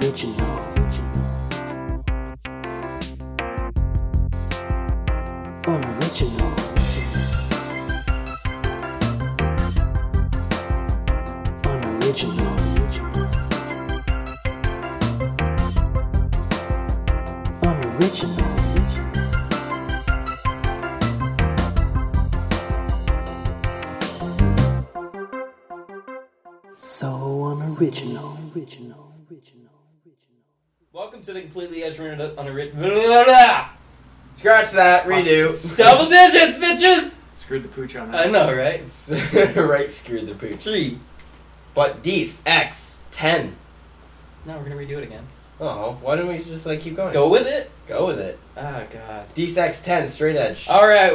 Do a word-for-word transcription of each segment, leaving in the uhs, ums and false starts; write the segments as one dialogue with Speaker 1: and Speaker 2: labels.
Speaker 1: Unoriginal. Unoriginal. Unoriginal. Unoriginal. So unoriginal. Original. Original.
Speaker 2: Welcome to the completely unoriginal.
Speaker 3: Scratch that, redo.
Speaker 2: Double digits, bitches!
Speaker 4: Screwed the pooch on that.
Speaker 2: I know, right?
Speaker 3: Right, screwed the pooch.
Speaker 2: Three.
Speaker 3: But Dece, X, ten.
Speaker 2: No, we're gonna redo it again.
Speaker 3: Oh, why don't we just like keep going?
Speaker 2: Go with it?
Speaker 3: Go with it.
Speaker 2: Oh, God.
Speaker 3: Dece X ten, straight edge.
Speaker 2: Alright.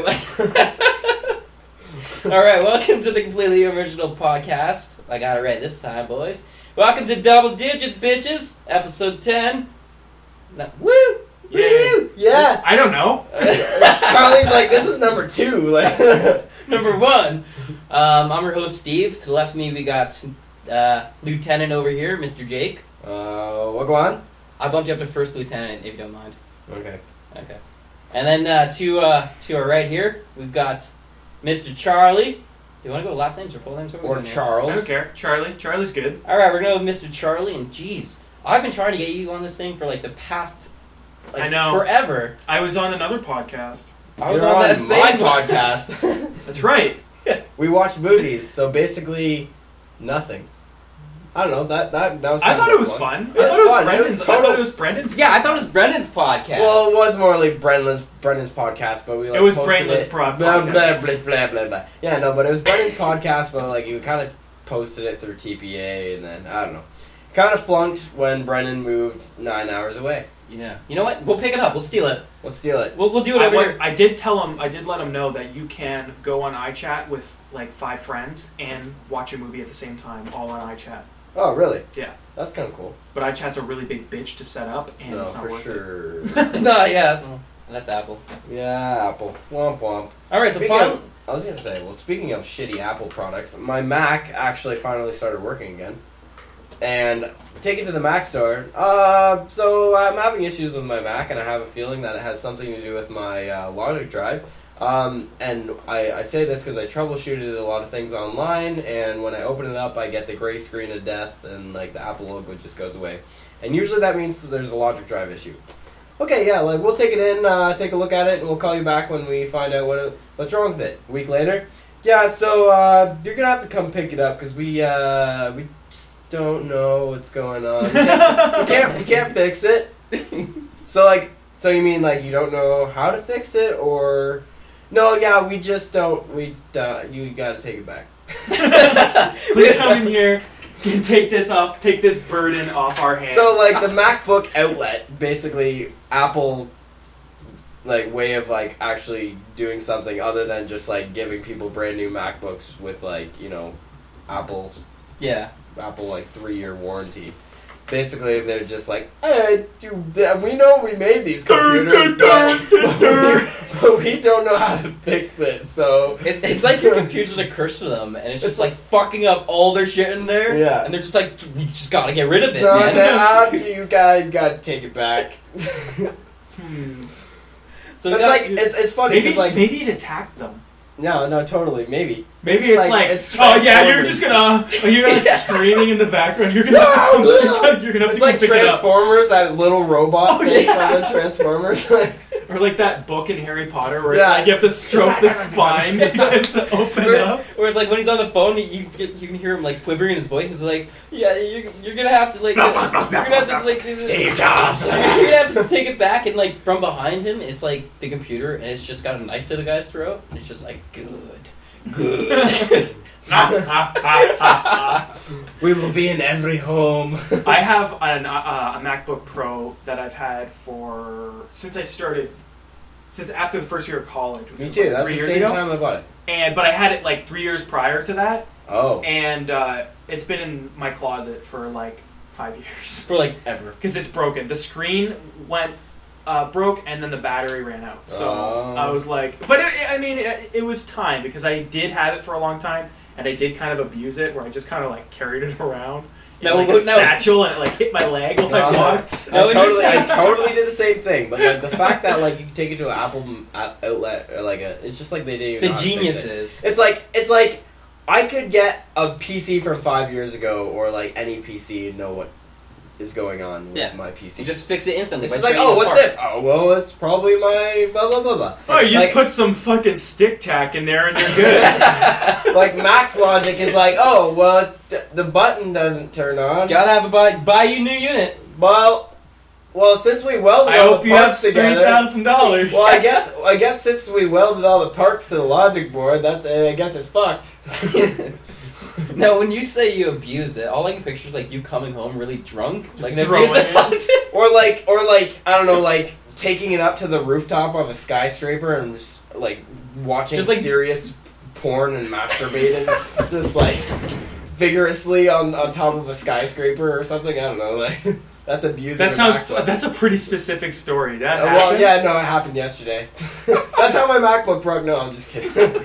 Speaker 2: Alright, welcome to the completely original podcast. I got it right this time, boys. Welcome to Double Digits, bitches. Episode ten. No, woo!
Speaker 4: Yeah.
Speaker 2: Woo!
Speaker 3: Yeah.
Speaker 4: I don't know.
Speaker 3: Charlie's like, this is number two. Like,
Speaker 2: Number one. Um, I'm your host, Steve. To the left of me, we got uh, Lieutenant over here, Mister Jake.
Speaker 3: uh, what go on?
Speaker 2: I bumped you up to First Lieutenant, if you don't mind.
Speaker 3: Okay.
Speaker 2: Okay. And then uh, to uh, to our right here, we've got Mister Charlie. Do you want to go last names or full names? What are we
Speaker 3: Or
Speaker 2: doing here?
Speaker 3: Charles.
Speaker 4: I don't care. Charlie. Charlie's good.
Speaker 2: All right, we're going to go with Mister Charlie. And geez, I've been trying to get you on this thing for like the past, like,
Speaker 4: I know.
Speaker 2: forever.
Speaker 4: I was on another podcast.
Speaker 2: I was
Speaker 3: You're
Speaker 2: on,
Speaker 3: on
Speaker 2: that
Speaker 3: my
Speaker 2: same
Speaker 3: podcast.
Speaker 4: That's right.
Speaker 3: We watched movies, so basically nothing. I don't know. That that that was.
Speaker 4: I
Speaker 3: kind
Speaker 4: thought
Speaker 3: of
Speaker 4: it was
Speaker 3: fun.
Speaker 4: fun.
Speaker 3: It
Speaker 4: I
Speaker 3: was
Speaker 4: thought it was
Speaker 3: fun. It
Speaker 4: Brendan's.
Speaker 3: was
Speaker 4: I thought
Speaker 3: total-
Speaker 4: it was Brendan's.
Speaker 2: Yeah, I thought it was Brendan's podcast.
Speaker 3: Well, it was more like Brendan's Brendan's podcast, but we like
Speaker 4: It was
Speaker 3: posted
Speaker 4: Brendan's
Speaker 3: it.
Speaker 4: pro-
Speaker 3: blah,
Speaker 4: podcast.
Speaker 3: blah, blah, blah, blah, blah. Yeah, no, but it was Brendan's podcast, but like you kind of posted it through T P A, and then I don't know, kind of flunked when Brendan moved nine hours away.
Speaker 2: Yeah. You know what? We'll pick it up. We'll steal it.
Speaker 3: We'll steal it.
Speaker 2: We'll we'll do it
Speaker 4: I,
Speaker 2: over
Speaker 4: went-
Speaker 2: here.
Speaker 4: I did tell him. I did let him know that you can go on iChat with like five friends and watch a movie at the same time, all on iChat.
Speaker 3: Oh, really?
Speaker 4: Yeah.
Speaker 3: That's kind of cool.
Speaker 4: But iChat's a really big bitch to set up, and
Speaker 3: No,
Speaker 4: it's not
Speaker 3: for
Speaker 4: worth
Speaker 3: sure.
Speaker 2: No, yeah. Well, that's Apple.
Speaker 3: Yeah, Apple. Womp womp.
Speaker 2: All right, so
Speaker 3: Speaking
Speaker 2: fun.
Speaker 3: of- I was gonna say, well, speaking of shitty Apple products, my Mac actually finally started working again. And take it to the Mac store. Uh, so I'm having issues with my Mac, and I have a feeling that it has something to do with my uh, logic drive. Um, and I, I say this because I troubleshooted a lot of things online, and when I open it up, I get the gray screen of death, and like the Apple logo just goes away. And usually that means that there's a logic drive issue. Okay, yeah, like we'll take it in, uh, take a look at it, and we'll call you back when we find out what it, what's wrong with it. A week later, yeah, so uh, you're gonna have to come pick it up because we uh, we just don't know what's going on. We can't, we can't we can't fix it. So like, so you mean like you don't know how to fix it, or no? Yeah, we just don't. We uh, you gotta take it back.
Speaker 4: Please come in here. Take this off. Take this burden off our hands.
Speaker 3: So like the MacBook outlet, basically Apple, like way of like actually doing something other than just like giving people brand new MacBooks with like, you know, Apple
Speaker 2: Yeah.
Speaker 3: Apple like three year warranty. Basically, they're just like, hey, dude, we know we made these computers, but, but, we, but we don't know how to fix it, so...
Speaker 2: It, it's like your computer's a curse to them, and it's just like fucking up all their shit in there.
Speaker 3: Yeah.
Speaker 2: And they're just like, we just gotta get rid of it,
Speaker 3: No,
Speaker 2: man.
Speaker 3: no, uh, you guys gotta take it back.
Speaker 4: Hmm.
Speaker 2: So
Speaker 3: it's
Speaker 2: that-
Speaker 3: like, it's, it's funny,
Speaker 4: Maybe
Speaker 3: because like...
Speaker 4: maybe it attacked them.
Speaker 3: No, no, totally, maybe.
Speaker 4: Maybe it's
Speaker 3: Like,
Speaker 4: like,
Speaker 3: it's
Speaker 4: oh yeah, you're
Speaker 3: Transformers.
Speaker 4: just gonna, oh, you're like
Speaker 2: Yeah.
Speaker 4: screaming in the background. You're gonna, have to come, you're gonna have
Speaker 3: It's
Speaker 4: to
Speaker 3: like
Speaker 4: come pick it up.
Speaker 3: Transformers, that little robot
Speaker 2: Oh,
Speaker 3: thing
Speaker 2: yeah.
Speaker 3: from the Transformers.
Speaker 4: Or like that book in Harry Potter where
Speaker 3: Yeah.
Speaker 4: like, you have to stroke the spine to get it to open
Speaker 2: where,
Speaker 4: up.
Speaker 2: where it's like when he's on the phone, you you, get, you can hear him like quivering in his voice. He's like, "Yeah, you're, you're gonna have to like, you're gonna have to like,
Speaker 3: Steve Jobs.
Speaker 2: You're gonna have to take it back." And like from behind him, it's like the computer, and it's just got a knife to the guy's throat. And it's just like, good, good.
Speaker 3: We will be in every home.
Speaker 4: I have an, uh, a MacBook Pro that I've had for since I started, since after the first year of college. Which
Speaker 3: Me
Speaker 4: was
Speaker 3: too,
Speaker 4: like
Speaker 3: that's
Speaker 4: three
Speaker 3: the
Speaker 4: years
Speaker 3: same
Speaker 4: ago.
Speaker 3: time I bought it.
Speaker 4: And but I had it like three years prior to that,
Speaker 3: Oh.
Speaker 4: and uh, it's been in my closet for like five years
Speaker 2: For like ever.
Speaker 4: because it's broken. The screen went uh, broke, and then the battery ran out. So
Speaker 3: Oh.
Speaker 4: I was like, but it, I mean, it, it was time because I did have it for a long time. and I did kind of abuse it, where I just kind of like carried it around in
Speaker 2: No,
Speaker 4: like a
Speaker 2: no.
Speaker 4: satchel, and it like hit my leg while I
Speaker 3: Uh-huh.
Speaker 4: walked.
Speaker 3: I
Speaker 2: No, when you
Speaker 3: totally, I
Speaker 2: said-
Speaker 3: totally did the same thing. But like the fact that like you can take it to an Apple out- outlet or like a, it's just like they didn't even
Speaker 2: The
Speaker 3: know how to fix it.
Speaker 2: geniuses.
Speaker 3: It's like it's like I could get a P C from five years ago or like any P C and know what is going on with
Speaker 2: Yeah.
Speaker 3: my P C.
Speaker 2: You just fix it instantly.
Speaker 3: it's
Speaker 2: by
Speaker 3: just like,
Speaker 2: trading
Speaker 3: oh, what's
Speaker 2: apart.
Speaker 3: this? Oh, well, it's probably my blah blah blah blah.
Speaker 4: Oh, you just
Speaker 3: Like-
Speaker 4: put some fucking stick tack in there, and you're good.
Speaker 3: Like Max Logic is like, oh, well, t- the button doesn't turn on.
Speaker 2: Gotta have a buy, buy you new unit.
Speaker 3: Well, well, since we welded
Speaker 4: I
Speaker 3: all
Speaker 4: hope
Speaker 3: the
Speaker 4: you have
Speaker 3: parts
Speaker 4: three
Speaker 3: together.
Speaker 4: thousand dollars.
Speaker 3: Well, I guess I guess since we welded all the parts to the logic board, that's uh, I guess it's fucked.
Speaker 2: No, when you say you abuse it, all I can picture is like you coming home really drunk,
Speaker 4: Just
Speaker 2: like
Speaker 4: throwing
Speaker 2: abuse it.
Speaker 3: Or like, or like, I don't know, like taking it up to the rooftop of a skyscraper and just like watching
Speaker 2: Just, like-
Speaker 3: serious porn and masturbating, just like vigorously on on top of a skyscraper or something. I don't know, like that's abusing.
Speaker 4: That
Speaker 3: a
Speaker 4: sounds.
Speaker 3: MacBook.
Speaker 4: That's a pretty specific story. That
Speaker 3: Uh, well,
Speaker 4: happened?
Speaker 3: yeah, no, it happened yesterday. That's how my MacBook broke. No, I'm just kidding.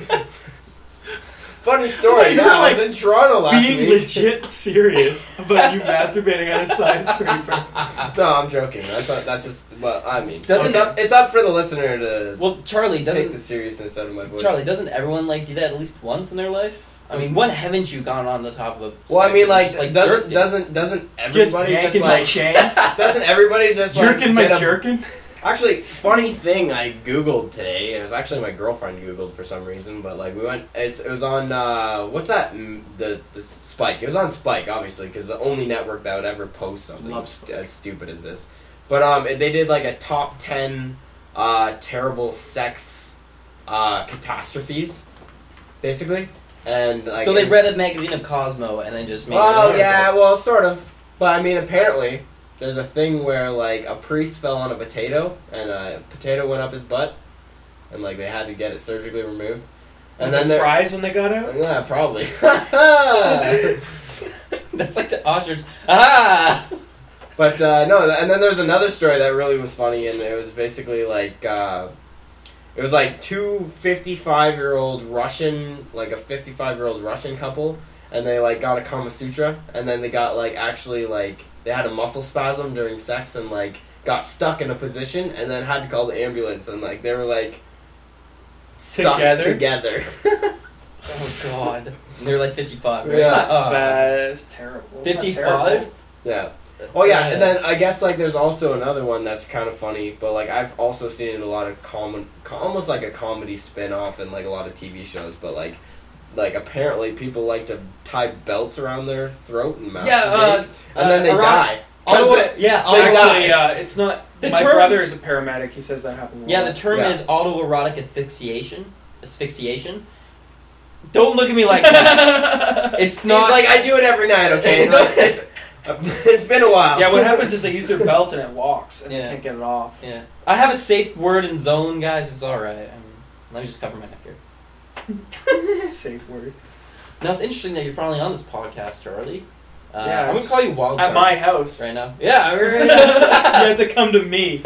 Speaker 3: Funny story.
Speaker 4: You were,
Speaker 3: Yeah, I
Speaker 4: like,
Speaker 3: was in Toronto last
Speaker 4: Being
Speaker 3: week.
Speaker 4: legit serious about you masturbating on a skyscraper.
Speaker 3: No, I'm joking. I thought that's just. Well, I mean,
Speaker 2: Doesn't
Speaker 3: it's up, it's up for the listener to
Speaker 2: Well, Charlie
Speaker 3: take
Speaker 2: doesn't.
Speaker 3: the seriousness out of my voice.
Speaker 2: Charlie, doesn't everyone like do that at least once in their life? I mean, when haven't you gone on the top of a?
Speaker 3: Well, I mean, like,
Speaker 2: just,
Speaker 3: doesn't
Speaker 2: jerked it?
Speaker 3: doesn't doesn't
Speaker 4: Just
Speaker 3: everybody just,
Speaker 4: yanking my
Speaker 3: like
Speaker 4: chain,
Speaker 3: doesn't everybody just like
Speaker 4: jerking my
Speaker 3: get a-
Speaker 4: jerkin.
Speaker 3: Actually, funny thing I googled today. It was actually my girlfriend googled for some reason, but like we went. It's, it was on uh, what's that? Mm, The the Spike. It was on Spike, obviously, because the only network that would ever post something
Speaker 4: Love
Speaker 3: st-
Speaker 4: Spike.
Speaker 3: as stupid as this. But um, they did like a top ten uh, terrible sex uh, catastrophes, basically, and like
Speaker 2: So they
Speaker 3: it was-
Speaker 2: read a magazine of Cosmo and then just made. it an
Speaker 3: Well,
Speaker 2: article.
Speaker 3: yeah, well, sort of. But I mean, apparently, there's a thing where like a priest fell on a potato, and a potato went up his butt, and like they had to get it surgically removed.
Speaker 4: And
Speaker 3: And
Speaker 4: then
Speaker 3: then there,
Speaker 4: fries when they got out.
Speaker 3: yeah, probably.
Speaker 2: That's like the Oscars. Ah.
Speaker 3: But uh, no, and then there's another story that really was funny, and it was basically like uh, it was like two fifty-five-year-old Russian, like a fifty-five-year-old Russian couple, and they like got a Kama Sutra, and then they got like actually like they had a muscle spasm during sex, and like got stuck in a position, and then had to call the ambulance, and like they were like stuck
Speaker 4: Together?
Speaker 3: together.
Speaker 2: Oh God. And they're like fifty-five.
Speaker 3: Yeah.
Speaker 4: It's not
Speaker 2: Oh.
Speaker 4: bad. It's terrible. It's not
Speaker 2: fifty-five.
Speaker 4: terrible.
Speaker 3: Yeah. Oh yeah, and then I guess like there's also another one that's kind of funny, but like I've also seen it in a lot of common, co- almost like a comedy spin-off and like a lot of T V shows. But like, like apparently people like to tie belts around their throat and masturbate,
Speaker 2: Yeah, uh,
Speaker 3: and then they
Speaker 2: uh,
Speaker 3: die. 'Cause
Speaker 2: Auto,
Speaker 3: it-
Speaker 2: yeah,
Speaker 3: they
Speaker 2: auto,
Speaker 3: die.
Speaker 4: Actually, uh, it's not.
Speaker 2: The
Speaker 4: my
Speaker 2: term-
Speaker 4: brother is a paramedic. He says that happened. a
Speaker 2: yeah.
Speaker 4: lot.
Speaker 2: The term
Speaker 3: Yeah.
Speaker 2: is autoerotic asphyxiation. Asphyxiation. Don't look at me like that. It's
Speaker 3: Seems
Speaker 2: not
Speaker 3: like I do it every night. Okay, it's, it's been a while.
Speaker 4: Yeah, what happens is they use their belt and it locks and
Speaker 2: Yeah.
Speaker 4: they can't get it off.
Speaker 2: Yeah, I have a safe word and zone, guys. It's all right. I mean, let me just cover my neck here.
Speaker 4: Safe word.
Speaker 2: Now it's interesting that you're finally on this podcast, Charlie. Uh,
Speaker 4: Yeah,
Speaker 2: I'm gonna
Speaker 4: it's
Speaker 2: call you Wild
Speaker 4: At
Speaker 2: Card
Speaker 4: my house.
Speaker 2: right now. Yeah,
Speaker 4: you
Speaker 2: we're
Speaker 4: had to come to me.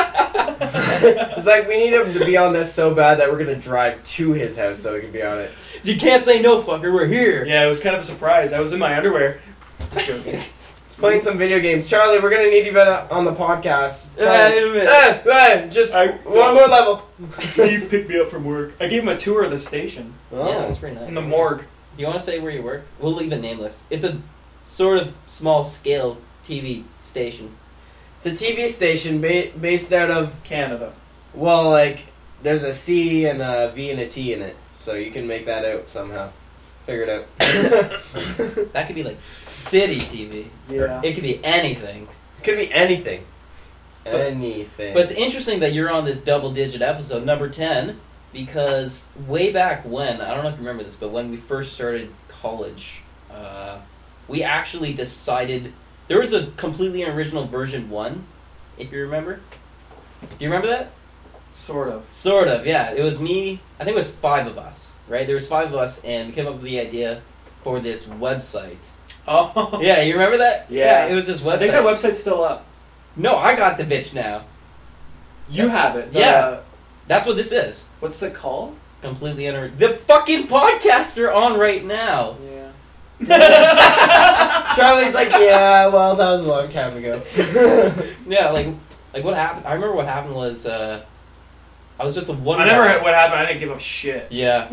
Speaker 3: It's like we need him to be on this so bad that we're gonna drive to his house so he can be on it.
Speaker 2: You can't say no, fucker. We're here.
Speaker 4: Yeah, it was kind of a surprise. I was in my underwear. Just joking.
Speaker 3: Playing some video games. Charlie, we're gonna need you better on the podcast.
Speaker 2: Uh,
Speaker 3: Charlie, eh, eh, just
Speaker 4: I-
Speaker 3: one more level.
Speaker 4: Steve picked me up from work. I gave him a tour of the station
Speaker 2: Yeah, that's pretty nice.
Speaker 4: in the morgue.
Speaker 2: Do you want to say where you work? We'll leave it nameless. It's a sort of small scale T V station.
Speaker 3: It's a T V station ba- based out of,
Speaker 4: Canada.
Speaker 3: well, like, there's a C and a V and a T in it. So you can make that out somehow. Figure it out.
Speaker 2: That could be like city T V.
Speaker 4: Yeah.
Speaker 2: It could be anything.
Speaker 3: Could be anything.
Speaker 2: But-
Speaker 3: anything.
Speaker 2: But it's interesting that you're on this double digit episode, number ten, because way back when, I don't know if you remember this, but when we first started college, uh, we actually decided, there was a completely original version one, if you remember. Do you remember that?
Speaker 4: Sort of.
Speaker 2: Sort of, yeah. It was me, I think it was five of us, right? There was five of us, and we came up with the idea for this website.
Speaker 4: Oh.
Speaker 2: Yeah, you remember that?
Speaker 4: Yeah.
Speaker 2: it was this website.
Speaker 4: I think our website's still up.
Speaker 2: No, I got the bitch now.
Speaker 4: You have it. The-
Speaker 2: Yeah. That's what this is.
Speaker 4: What's it called?
Speaker 2: completely under the fucking podcast are on right now.
Speaker 4: Yeah.
Speaker 3: Charlie's like, yeah, well, that was a long time ago.
Speaker 2: Yeah, like like what happened? I remember what happened was uh, I was with the one.
Speaker 4: I never
Speaker 2: guy.
Speaker 4: heard what happened. I didn't give a shit.
Speaker 2: Yeah.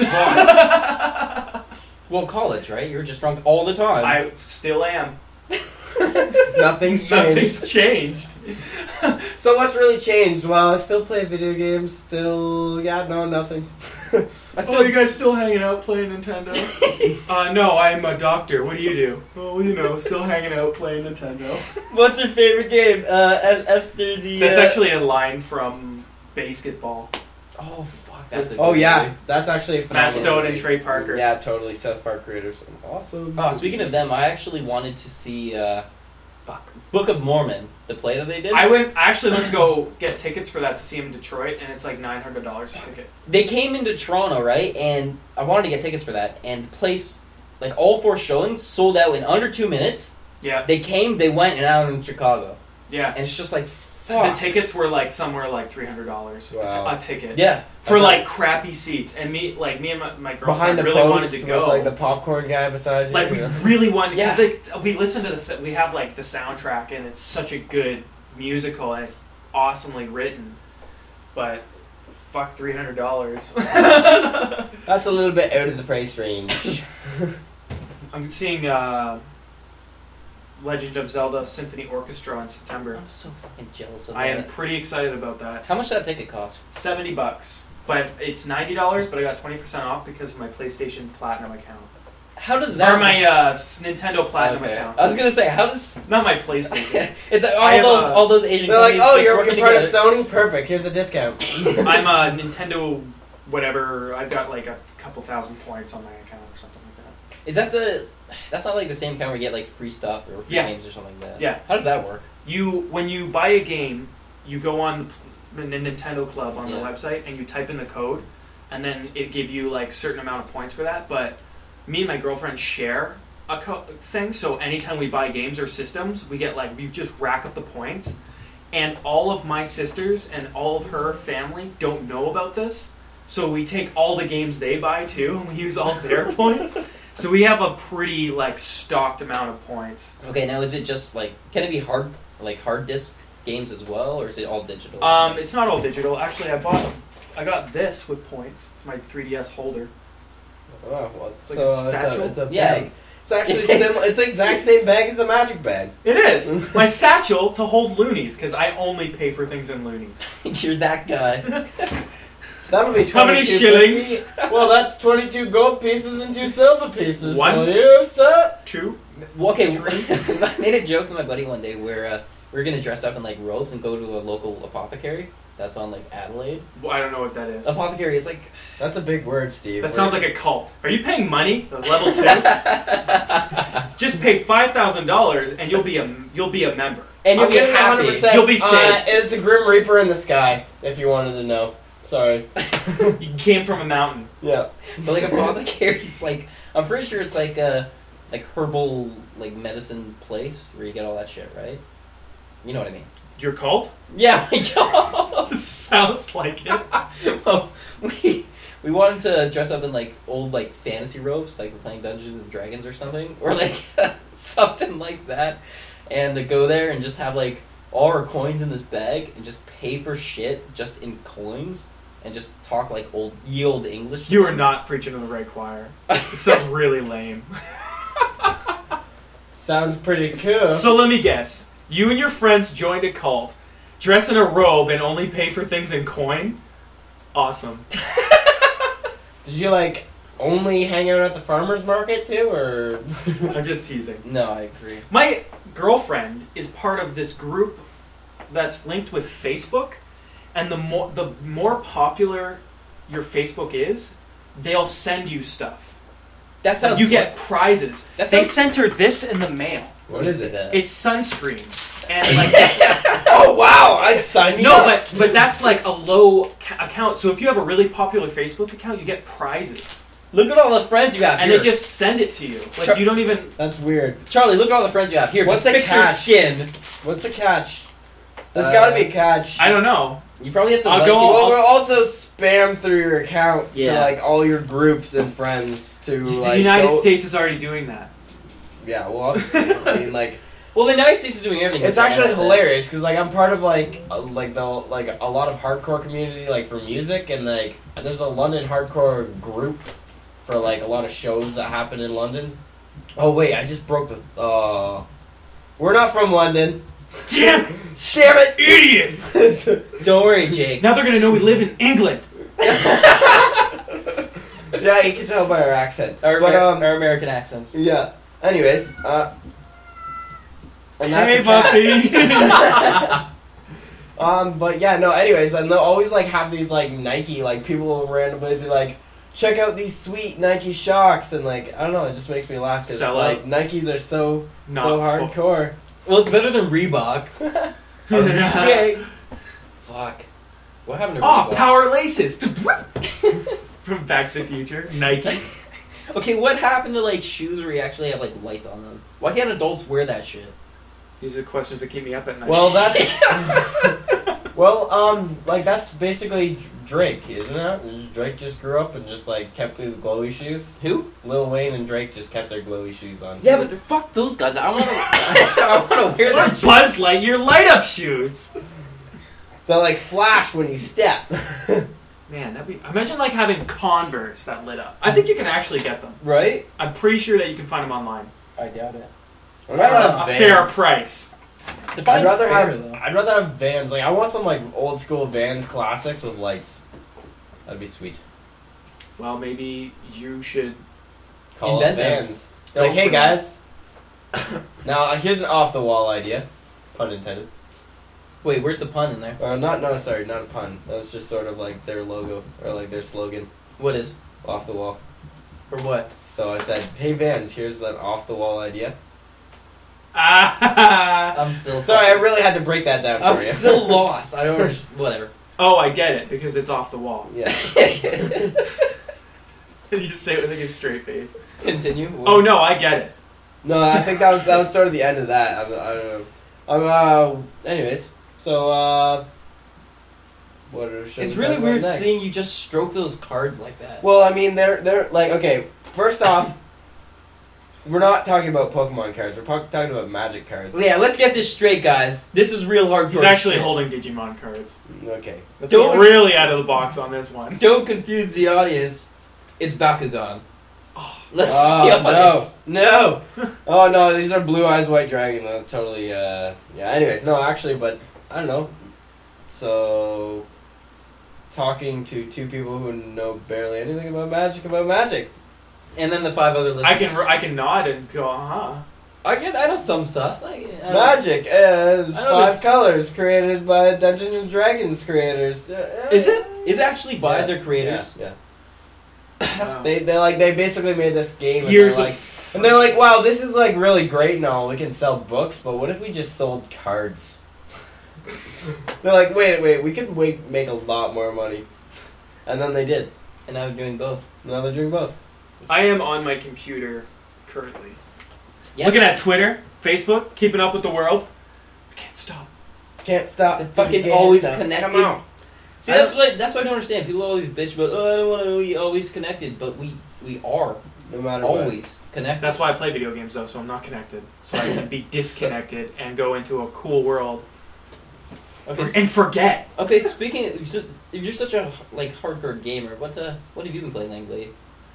Speaker 2: Well, college, right? You were just drunk all the time.
Speaker 4: I still am.
Speaker 3: Nothing's changed.
Speaker 4: Nothing's changed.
Speaker 3: So what's really changed? Well, I still play video games. Still, yeah, no, nothing.
Speaker 2: I still,
Speaker 4: Oh, you guys still hanging out playing Nintendo? uh, no, I'm a doctor. What do you do? Oh, you know, still hanging out playing Nintendo.
Speaker 2: What's your favorite game? Uh, Es- Esther the.
Speaker 4: That's
Speaker 2: uh,
Speaker 4: actually a line from Basketball.
Speaker 2: Oh fuck, that's a.
Speaker 3: Oh
Speaker 2: good
Speaker 3: yeah,
Speaker 2: game.
Speaker 3: that's actually a
Speaker 4: Matt
Speaker 3: phenomenal
Speaker 4: Stone and
Speaker 3: movie.
Speaker 4: Trey Parker.
Speaker 3: Yeah, totally. South Park creators, awesome.
Speaker 2: Oh, speaking of them, I actually wanted to see. Uh, fuck, Book of Mormon, the play that they did.
Speaker 4: I went. I actually went to go get tickets for that to see him in Detroit, and it's like nine hundred dollars a ticket.
Speaker 2: They came into Toronto, right? And I wanted to get tickets for that. And the place, like all four showings, sold out in under two minutes.
Speaker 4: Yeah,
Speaker 2: They came, they went, and now I'm in Chicago.
Speaker 4: yeah.
Speaker 2: And it's just like,
Speaker 4: The
Speaker 2: fuck.
Speaker 4: tickets were like somewhere like three hundred dollars.
Speaker 3: Wow.
Speaker 4: A ticket.
Speaker 2: Yeah.
Speaker 4: For
Speaker 3: That's
Speaker 4: like crappy seats, and me, like me and my, my girlfriend
Speaker 3: Behind the
Speaker 4: really
Speaker 3: post
Speaker 4: wanted to
Speaker 3: with,
Speaker 4: go.
Speaker 3: like the popcorn guy beside you.
Speaker 4: Like we
Speaker 3: yeah.
Speaker 4: really wanted
Speaker 2: Yeah.
Speaker 4: because we listen to the s- we have like the soundtrack and it's such a good musical and it's awesomely written, but fuck three hundred dollars.
Speaker 3: That's a little bit out of the price range.
Speaker 4: I'm seeing uh, Legend of Zelda Symphony Orchestra in September.
Speaker 2: I'm so fucking jealous of
Speaker 4: I
Speaker 2: that.
Speaker 4: am pretty excited about that.
Speaker 2: How much did that ticket cost?
Speaker 4: Seventy bucks, but it's ninety dollars. But I got twenty percent off because of my PlayStation Platinum account
Speaker 2: How does that
Speaker 4: or my uh, s- Nintendo Platinum
Speaker 2: Okay.
Speaker 4: account.
Speaker 2: I was gonna say, how does
Speaker 4: Not my PlayStation.
Speaker 2: it's like all
Speaker 4: I have
Speaker 2: those
Speaker 4: a-
Speaker 2: all those Asian
Speaker 3: They're like,
Speaker 2: companies
Speaker 3: oh,
Speaker 2: just
Speaker 3: you're,
Speaker 2: working
Speaker 3: you're part of
Speaker 2: together.
Speaker 3: Sony? Perfect, here's a discount.
Speaker 4: I'm a Nintendo whatever. I've got like a couple thousand points on my account or something like that.
Speaker 2: Is that the? That's not like the same account where you get like free stuff or free
Speaker 4: Yeah.
Speaker 2: games or something like that.
Speaker 4: Yeah.
Speaker 2: How does that work?
Speaker 4: You when you buy a game, you go on the, the Nintendo Club on the
Speaker 2: Yeah.
Speaker 4: website and you type in the code, and then it give you like certain amount of points for that. But me and my girlfriend share a co- thing, so anytime we buy games or systems, we get like we just rack up the points. And all of my sisters and all of her family don't know about this, so we take all the games they buy too, and we use all their points. So we have a pretty like stocked amount of points.
Speaker 2: Okay, now is it just like can it be hard like hard disk games as well, or is it all digital?
Speaker 4: Um, it's not all digital. Actually, I bought, I got this with points. It's my three D S holder.
Speaker 3: Oh, well,
Speaker 4: It's like
Speaker 3: so
Speaker 4: a
Speaker 3: it's
Speaker 4: satchel?
Speaker 3: a, it's a
Speaker 2: Yeah.
Speaker 3: bag. It's actually similar. It's the exact same bag as a magic bag.
Speaker 4: It is my satchel to hold loonies because I only pay for things in loonies.
Speaker 2: You're that guy.
Speaker 3: That'll be
Speaker 4: How many
Speaker 3: twenty-two
Speaker 4: shillings?
Speaker 3: fifty. Well, that's twenty-two gold pieces and two silver pieces.
Speaker 4: One?
Speaker 3: For you, sir.
Speaker 4: Two.
Speaker 2: Well, okay, I made a joke with my buddy one day where uh, we were gonna dress up in like robes and go to a local apothecary that's on like Adelaide.
Speaker 4: Well, I don't know what that is.
Speaker 2: Apothecary is like
Speaker 3: That's a big word, Steve.
Speaker 4: That sounds like a cult. Are you paying money? The level two. Just pay five thousand dollars and you'll be a you'll be a member.
Speaker 2: and you'll
Speaker 3: I'm
Speaker 2: be
Speaker 3: giving you
Speaker 2: happy.
Speaker 3: one hundred percent.
Speaker 4: You'll be
Speaker 3: Uh,
Speaker 4: saved.
Speaker 3: it's a Grim Reaper in the sky, if you wanted to know. Sorry.
Speaker 4: You came from a mountain.
Speaker 3: Yeah.
Speaker 2: But like apothecary's like I'm pretty sure it's like a like herbal like medicine place where you get all that shit, right? You know what I mean?
Speaker 4: Your cult?
Speaker 2: Yeah. yeah.
Speaker 4: Sounds like it.
Speaker 2: Well, we we wanted to dress up in like old like fantasy robes, like we're playing Dungeons and Dragons or something, or like something like that, and to go there and just have like all our coins in this bag and just pay for shit just in coins and just talk like old ye old English.
Speaker 4: You are not preaching to the right choir. It sounds really lame.
Speaker 3: Sounds pretty cool.
Speaker 4: So let me guess. You and your friends joined a cult, dress in a robe, and only pay for things in coin? Awesome.
Speaker 3: Did you, like, only hang out at the farmer's market, too, or...
Speaker 4: I'm just teasing.
Speaker 2: No, I agree.
Speaker 4: My girlfriend is part of this group that's linked with Facebook, and the more the more popular your Facebook is, they'll send you stuff.
Speaker 2: That sounds
Speaker 4: You get prizes.
Speaker 2: That
Speaker 4: They
Speaker 2: sounds-
Speaker 4: sent her this in the mail.
Speaker 3: What is it?
Speaker 2: Uh,
Speaker 4: It's sunscreen. And like it's-
Speaker 3: Oh, wow! I'd sign you
Speaker 4: no,
Speaker 3: up!
Speaker 4: but but that's like a low ca- account. So if you have a really popular Facebook account, you get prizes,
Speaker 2: Look at all the friends you have
Speaker 4: and
Speaker 2: here.
Speaker 4: they just send it to you. Like
Speaker 2: Sure.
Speaker 4: you don't even.
Speaker 3: That's weird.
Speaker 2: Charlie, look at all the friends you have here.
Speaker 3: What's
Speaker 2: just
Speaker 3: the
Speaker 2: fix your
Speaker 3: catch?
Speaker 2: skin.
Speaker 3: What's the catch? There's
Speaker 2: Uh,
Speaker 3: gotta be a catch.
Speaker 4: I don't know.
Speaker 2: You probably have to
Speaker 4: I'll
Speaker 2: like
Speaker 4: go
Speaker 2: it.
Speaker 3: Well, we're also spam through your account
Speaker 2: Yeah.
Speaker 3: to like all your groups and friends to like
Speaker 4: the United
Speaker 3: go-
Speaker 4: States is already doing that.
Speaker 3: Yeah, well, obviously, I mean, like
Speaker 2: Well, the United States is doing everything.
Speaker 3: it's
Speaker 2: with the
Speaker 3: actually
Speaker 2: N S A.
Speaker 3: hilarious because like I'm part of like uh, like the like a lot of hardcore community like for music and like there's a London hardcore group for like a lot of shows that happen in London. Oh wait, I just broke the. Uh, we're not from London.
Speaker 4: Damn,
Speaker 3: Damn it,
Speaker 4: idiot!
Speaker 2: Don't worry, Jake.
Speaker 4: Now they're gonna know we live in England.
Speaker 3: Yeah, you can tell by our accent.
Speaker 2: Our,
Speaker 3: but
Speaker 2: Amer-
Speaker 3: um,
Speaker 2: our American accents.
Speaker 3: yeah. Anyways, uh, and that's
Speaker 4: Hey,
Speaker 3: a cat.
Speaker 4: Buffy.
Speaker 3: Um, but yeah, no. Anyways, and they'll always like have these like Nike like people will randomly be like, check out these sweet Nike Shocks, and like I don't know, it just makes me laugh because
Speaker 4: Sell
Speaker 3: like
Speaker 4: out.
Speaker 3: Nikes are so
Speaker 4: Not
Speaker 3: so
Speaker 4: fu-
Speaker 3: hardcore.
Speaker 2: Well, it's better than Reebok. Okay. Fuck. What happened to
Speaker 4: Oh,
Speaker 2: Reebok?
Speaker 4: power laces. From Back to the Future, Nike.
Speaker 2: Okay, what happened to like shoes where you actually have like lights on them? Why can't adults wear that shit?
Speaker 4: These are questions that keep me up at night.
Speaker 3: Well, that's well, um, like that's basically Drake, isn't it? Drake just grew up and just like kept his glowy shoes.
Speaker 2: Who?
Speaker 3: Lil Wayne and Drake just kept their glowy shoes on.
Speaker 2: Yeah, but fuck those guys. I want to. I want to wear
Speaker 4: What
Speaker 2: that
Speaker 4: are
Speaker 2: shit.
Speaker 4: Buzz Lightyear light up shoes.
Speaker 3: They like flash when you step.
Speaker 4: Man, that'd be. Imagine like having Converse that lit up. I think you can actually get them.
Speaker 2: Right?
Speaker 4: I'm pretty sure that you can find them online
Speaker 2: I doubt it.
Speaker 3: I'd rather
Speaker 4: for
Speaker 3: have
Speaker 4: a
Speaker 3: Vans.
Speaker 4: fair price.
Speaker 3: I'd rather
Speaker 2: fair,
Speaker 3: have
Speaker 2: though.
Speaker 3: I'd rather have Vans. Like I want some like old school Vans classics with lights. That'd be sweet.
Speaker 4: Well, maybe you should.
Speaker 3: Call
Speaker 2: Invent
Speaker 3: up
Speaker 2: them.
Speaker 3: Vans.
Speaker 4: Go
Speaker 3: Like, hey
Speaker 4: for
Speaker 3: guys. Now uh, here's an off the wall idea, pun intended.
Speaker 2: Wait, where's the pun in there?
Speaker 3: Uh, not no sorry, not a pun. That was just sort of like their logo or like their slogan,
Speaker 2: What is?
Speaker 3: off the wall.
Speaker 2: For what?
Speaker 3: So I said, hey Vans, here's an off the wall idea.
Speaker 4: Ah.
Speaker 2: I'm still.
Speaker 3: Sorry, I really had to break that down
Speaker 2: I'm
Speaker 3: for you.
Speaker 2: still lost. I don't understand. Whatever.
Speaker 4: Oh, I get it because it's off the wall.
Speaker 3: Yeah.
Speaker 4: You just say it with like a straight face.
Speaker 2: Continue.
Speaker 4: Oh no, I get it.
Speaker 3: No, I think that was that was sort of the end of that. I, I don't know. Um, uh, anyways, so uh, what are, should
Speaker 2: It's
Speaker 3: we
Speaker 2: really
Speaker 3: talk about
Speaker 2: weird
Speaker 3: next?
Speaker 2: seeing you just stroke those cards like that.
Speaker 3: Well, I mean, they're they're like okay. First off, we're not talking about Pokemon cards. We're po- talking about Magic cards.
Speaker 2: Yeah, let's get this straight, guys. This is real hardcore.
Speaker 4: He's actually
Speaker 2: shit.
Speaker 4: holding Digimon cards.
Speaker 3: Okay.
Speaker 4: Let's
Speaker 2: Don't-
Speaker 4: go really out of the box on this one.
Speaker 2: Don't confuse the audience. It's Bakugan. Let's be
Speaker 3: Oh
Speaker 2: honest.
Speaker 3: no, no! Oh no, these are Blue Eyes White Dragon. Though. Totally. Uh, yeah. Anyways, no, actually, but I don't know. So, talking to two people who know barely anything about Magic about Magic.
Speaker 2: And then the five other listeners.
Speaker 4: I can I can nod and go, uh huh.
Speaker 2: I get. I know some stuff. Like, I don't-
Speaker 3: Magic is
Speaker 2: I know
Speaker 3: five
Speaker 2: it's-
Speaker 3: colors created by Dungeons and Dragons creators. Uh,
Speaker 4: Is it?
Speaker 2: It's actually by
Speaker 3: Yeah,
Speaker 2: their creators.
Speaker 3: Yeah. yeah.
Speaker 4: Wow.
Speaker 3: They they like they basically made this game. And
Speaker 4: Years
Speaker 3: they're
Speaker 4: of
Speaker 3: like, and they're like, wow, this is like really great and all. We can sell books, but what if we just sold cards? They're like, wait, wait, we could wait, make a lot more money. And then they did.
Speaker 2: And now they're doing both.
Speaker 3: Now they're doing both.
Speaker 4: I am on my computer currently.
Speaker 2: Yeah.
Speaker 4: Looking at Twitter, Facebook, keeping up with the world. I can't stop.
Speaker 3: Can't stop.
Speaker 2: They're fucking
Speaker 3: Can't
Speaker 2: always
Speaker 3: stop.
Speaker 2: connected.
Speaker 3: Come on.
Speaker 2: See,
Speaker 4: I
Speaker 2: that's what I, that's what I don't understand. People always bitch about, oh, I don't want to be always connected, but we we are
Speaker 3: No matter what.
Speaker 2: always connected.
Speaker 4: That's why I play video games though, so I'm not connected. So I can be disconnected and go into a cool world
Speaker 2: Okay,
Speaker 4: and forget.
Speaker 2: okay. Speaking, of, if you're such a like hardcore gamer, what uh, what have you been playing lately?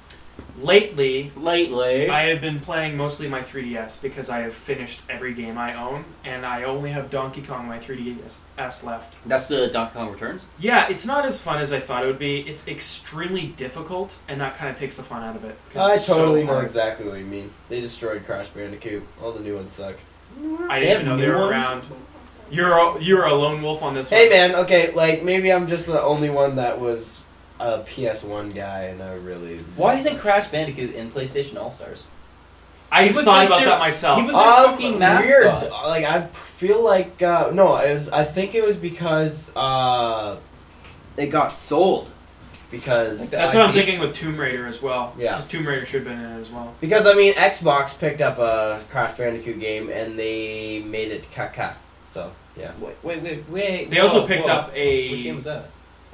Speaker 4: Lately,
Speaker 2: Lately,
Speaker 4: I have been playing mostly my three D S because I have finished every game I own, and I only have Donkey Kong my three D S left.
Speaker 2: that's the Donkey Kong Returns.
Speaker 4: Yeah, it's not as fun as I thought it would be. It's extremely difficult, and that kind of takes the fun out of it. 'cause
Speaker 3: I
Speaker 4: it's so
Speaker 3: totally know
Speaker 4: hard.
Speaker 3: exactly what you mean. They destroyed Crash Bandicoot. All the new ones suck.
Speaker 4: I
Speaker 2: They
Speaker 4: didn't even
Speaker 2: have
Speaker 4: know they
Speaker 2: new
Speaker 4: were
Speaker 2: ones?
Speaker 4: around. You're a, you're a lone wolf on this
Speaker 3: Hey
Speaker 4: one.
Speaker 3: man, okay, like maybe I'm just the only one that was a P S one guy and I really.
Speaker 2: Why isn't Crash Bandicoot in PlayStation All Stars?
Speaker 4: I
Speaker 2: He was
Speaker 4: thought
Speaker 2: like
Speaker 4: about
Speaker 2: their-
Speaker 4: that myself.
Speaker 2: he was their
Speaker 3: Um,
Speaker 2: fucking mascot.
Speaker 3: weird. Like I feel like uh, no, it was. I think it was because uh, it got sold because
Speaker 2: Like
Speaker 4: That's
Speaker 2: I
Speaker 4: what I'm
Speaker 2: P.
Speaker 4: thinking with Tomb Raider as well.
Speaker 3: Yeah.
Speaker 4: Because Tomb Raider should have been in it as well.
Speaker 3: because I mean Xbox picked up a Crash Bandicoot game and they made it caca. So yeah,
Speaker 2: Wait, wait, wait, wait.
Speaker 4: They also
Speaker 2: whoa,
Speaker 4: picked
Speaker 2: whoa.
Speaker 4: up a.
Speaker 2: Which game was that?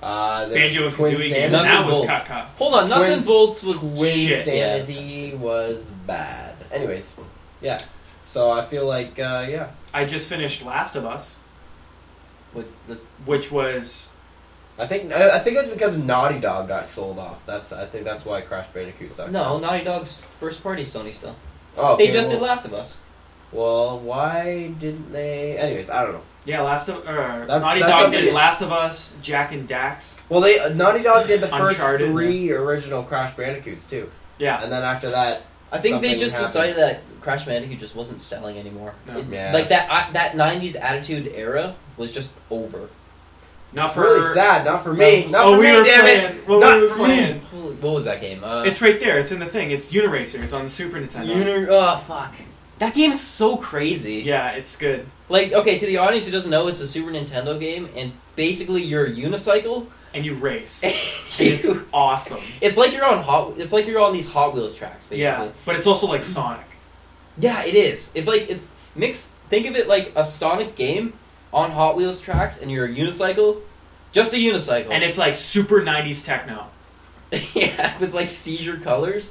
Speaker 3: Uh, there's
Speaker 4: Banjo and
Speaker 3: Twin
Speaker 4: Kazooie game.
Speaker 3: Sanity.
Speaker 2: Nuts
Speaker 4: That
Speaker 2: and
Speaker 4: was
Speaker 2: bolts.
Speaker 4: cut cut.
Speaker 2: Hold on, Nuts
Speaker 3: Twin-
Speaker 2: and Bolts was
Speaker 3: Twin
Speaker 2: shit. Yeah.
Speaker 3: Sanity was bad. Anyways, yeah. So I feel like, uh, yeah.
Speaker 4: I just finished Last of Us,
Speaker 2: With the,
Speaker 4: which was
Speaker 3: I think I I think it's because Naughty Dog got sold off. That's I think that's why Crash Bandicoot sucked.
Speaker 2: no, Naughty Dog's first party Sony still.
Speaker 3: Oh,
Speaker 2: They
Speaker 3: okay,
Speaker 2: just
Speaker 3: well,
Speaker 2: did Last of Us.
Speaker 3: Well, why didn't they? Anyways, I don't know.
Speaker 4: yeah, Last of uh,
Speaker 3: That's-
Speaker 4: Naughty
Speaker 3: that's
Speaker 4: Dog
Speaker 3: something
Speaker 4: did
Speaker 3: just-
Speaker 4: Last of Us, Jack and Dax.
Speaker 3: Well, they uh, Naughty Dog did the first
Speaker 4: Uncharted,
Speaker 3: three original Crash Bandicoots too,
Speaker 4: Yeah,
Speaker 3: and then after that,
Speaker 2: I think they
Speaker 3: Something
Speaker 2: just
Speaker 3: happened.
Speaker 2: decided that Crash Bandicoot just wasn't selling anymore.
Speaker 4: No.
Speaker 2: It-
Speaker 3: Yeah.
Speaker 2: Like that I, that nineties Attitude era was just over.
Speaker 4: not
Speaker 3: it's
Speaker 4: for.
Speaker 3: really sad. Not for me.
Speaker 2: No.
Speaker 3: Not
Speaker 4: oh,
Speaker 3: for
Speaker 4: we
Speaker 3: me.
Speaker 4: were
Speaker 3: Damn
Speaker 4: playing.
Speaker 3: it.
Speaker 4: Well,
Speaker 3: Not
Speaker 4: we were
Speaker 3: for
Speaker 4: playing.
Speaker 2: Holy- What was that game? Uh,
Speaker 4: It's right there. It's in the thing. It's Uniracers on the Super Nintendo.
Speaker 2: Uni- oh fuck. That game is so crazy.
Speaker 4: yeah, it's good.
Speaker 2: Like, okay, to the audience who doesn't know, it's a Super Nintendo game, and basically you're a unicycle.
Speaker 4: And you race.
Speaker 2: and
Speaker 4: And it's
Speaker 2: you-
Speaker 4: awesome.
Speaker 2: it's like you're on hot. It's like you're on these Hot Wheels tracks, basically.
Speaker 4: Yeah, but it's also like Sonic.
Speaker 2: Yeah, it is. It's like it's mix. Think of it like a Sonic game on Hot Wheels tracks, and you're a unicycle, just a unicycle,
Speaker 4: And it's like super nineties techno.
Speaker 2: yeah, with like seizure colors,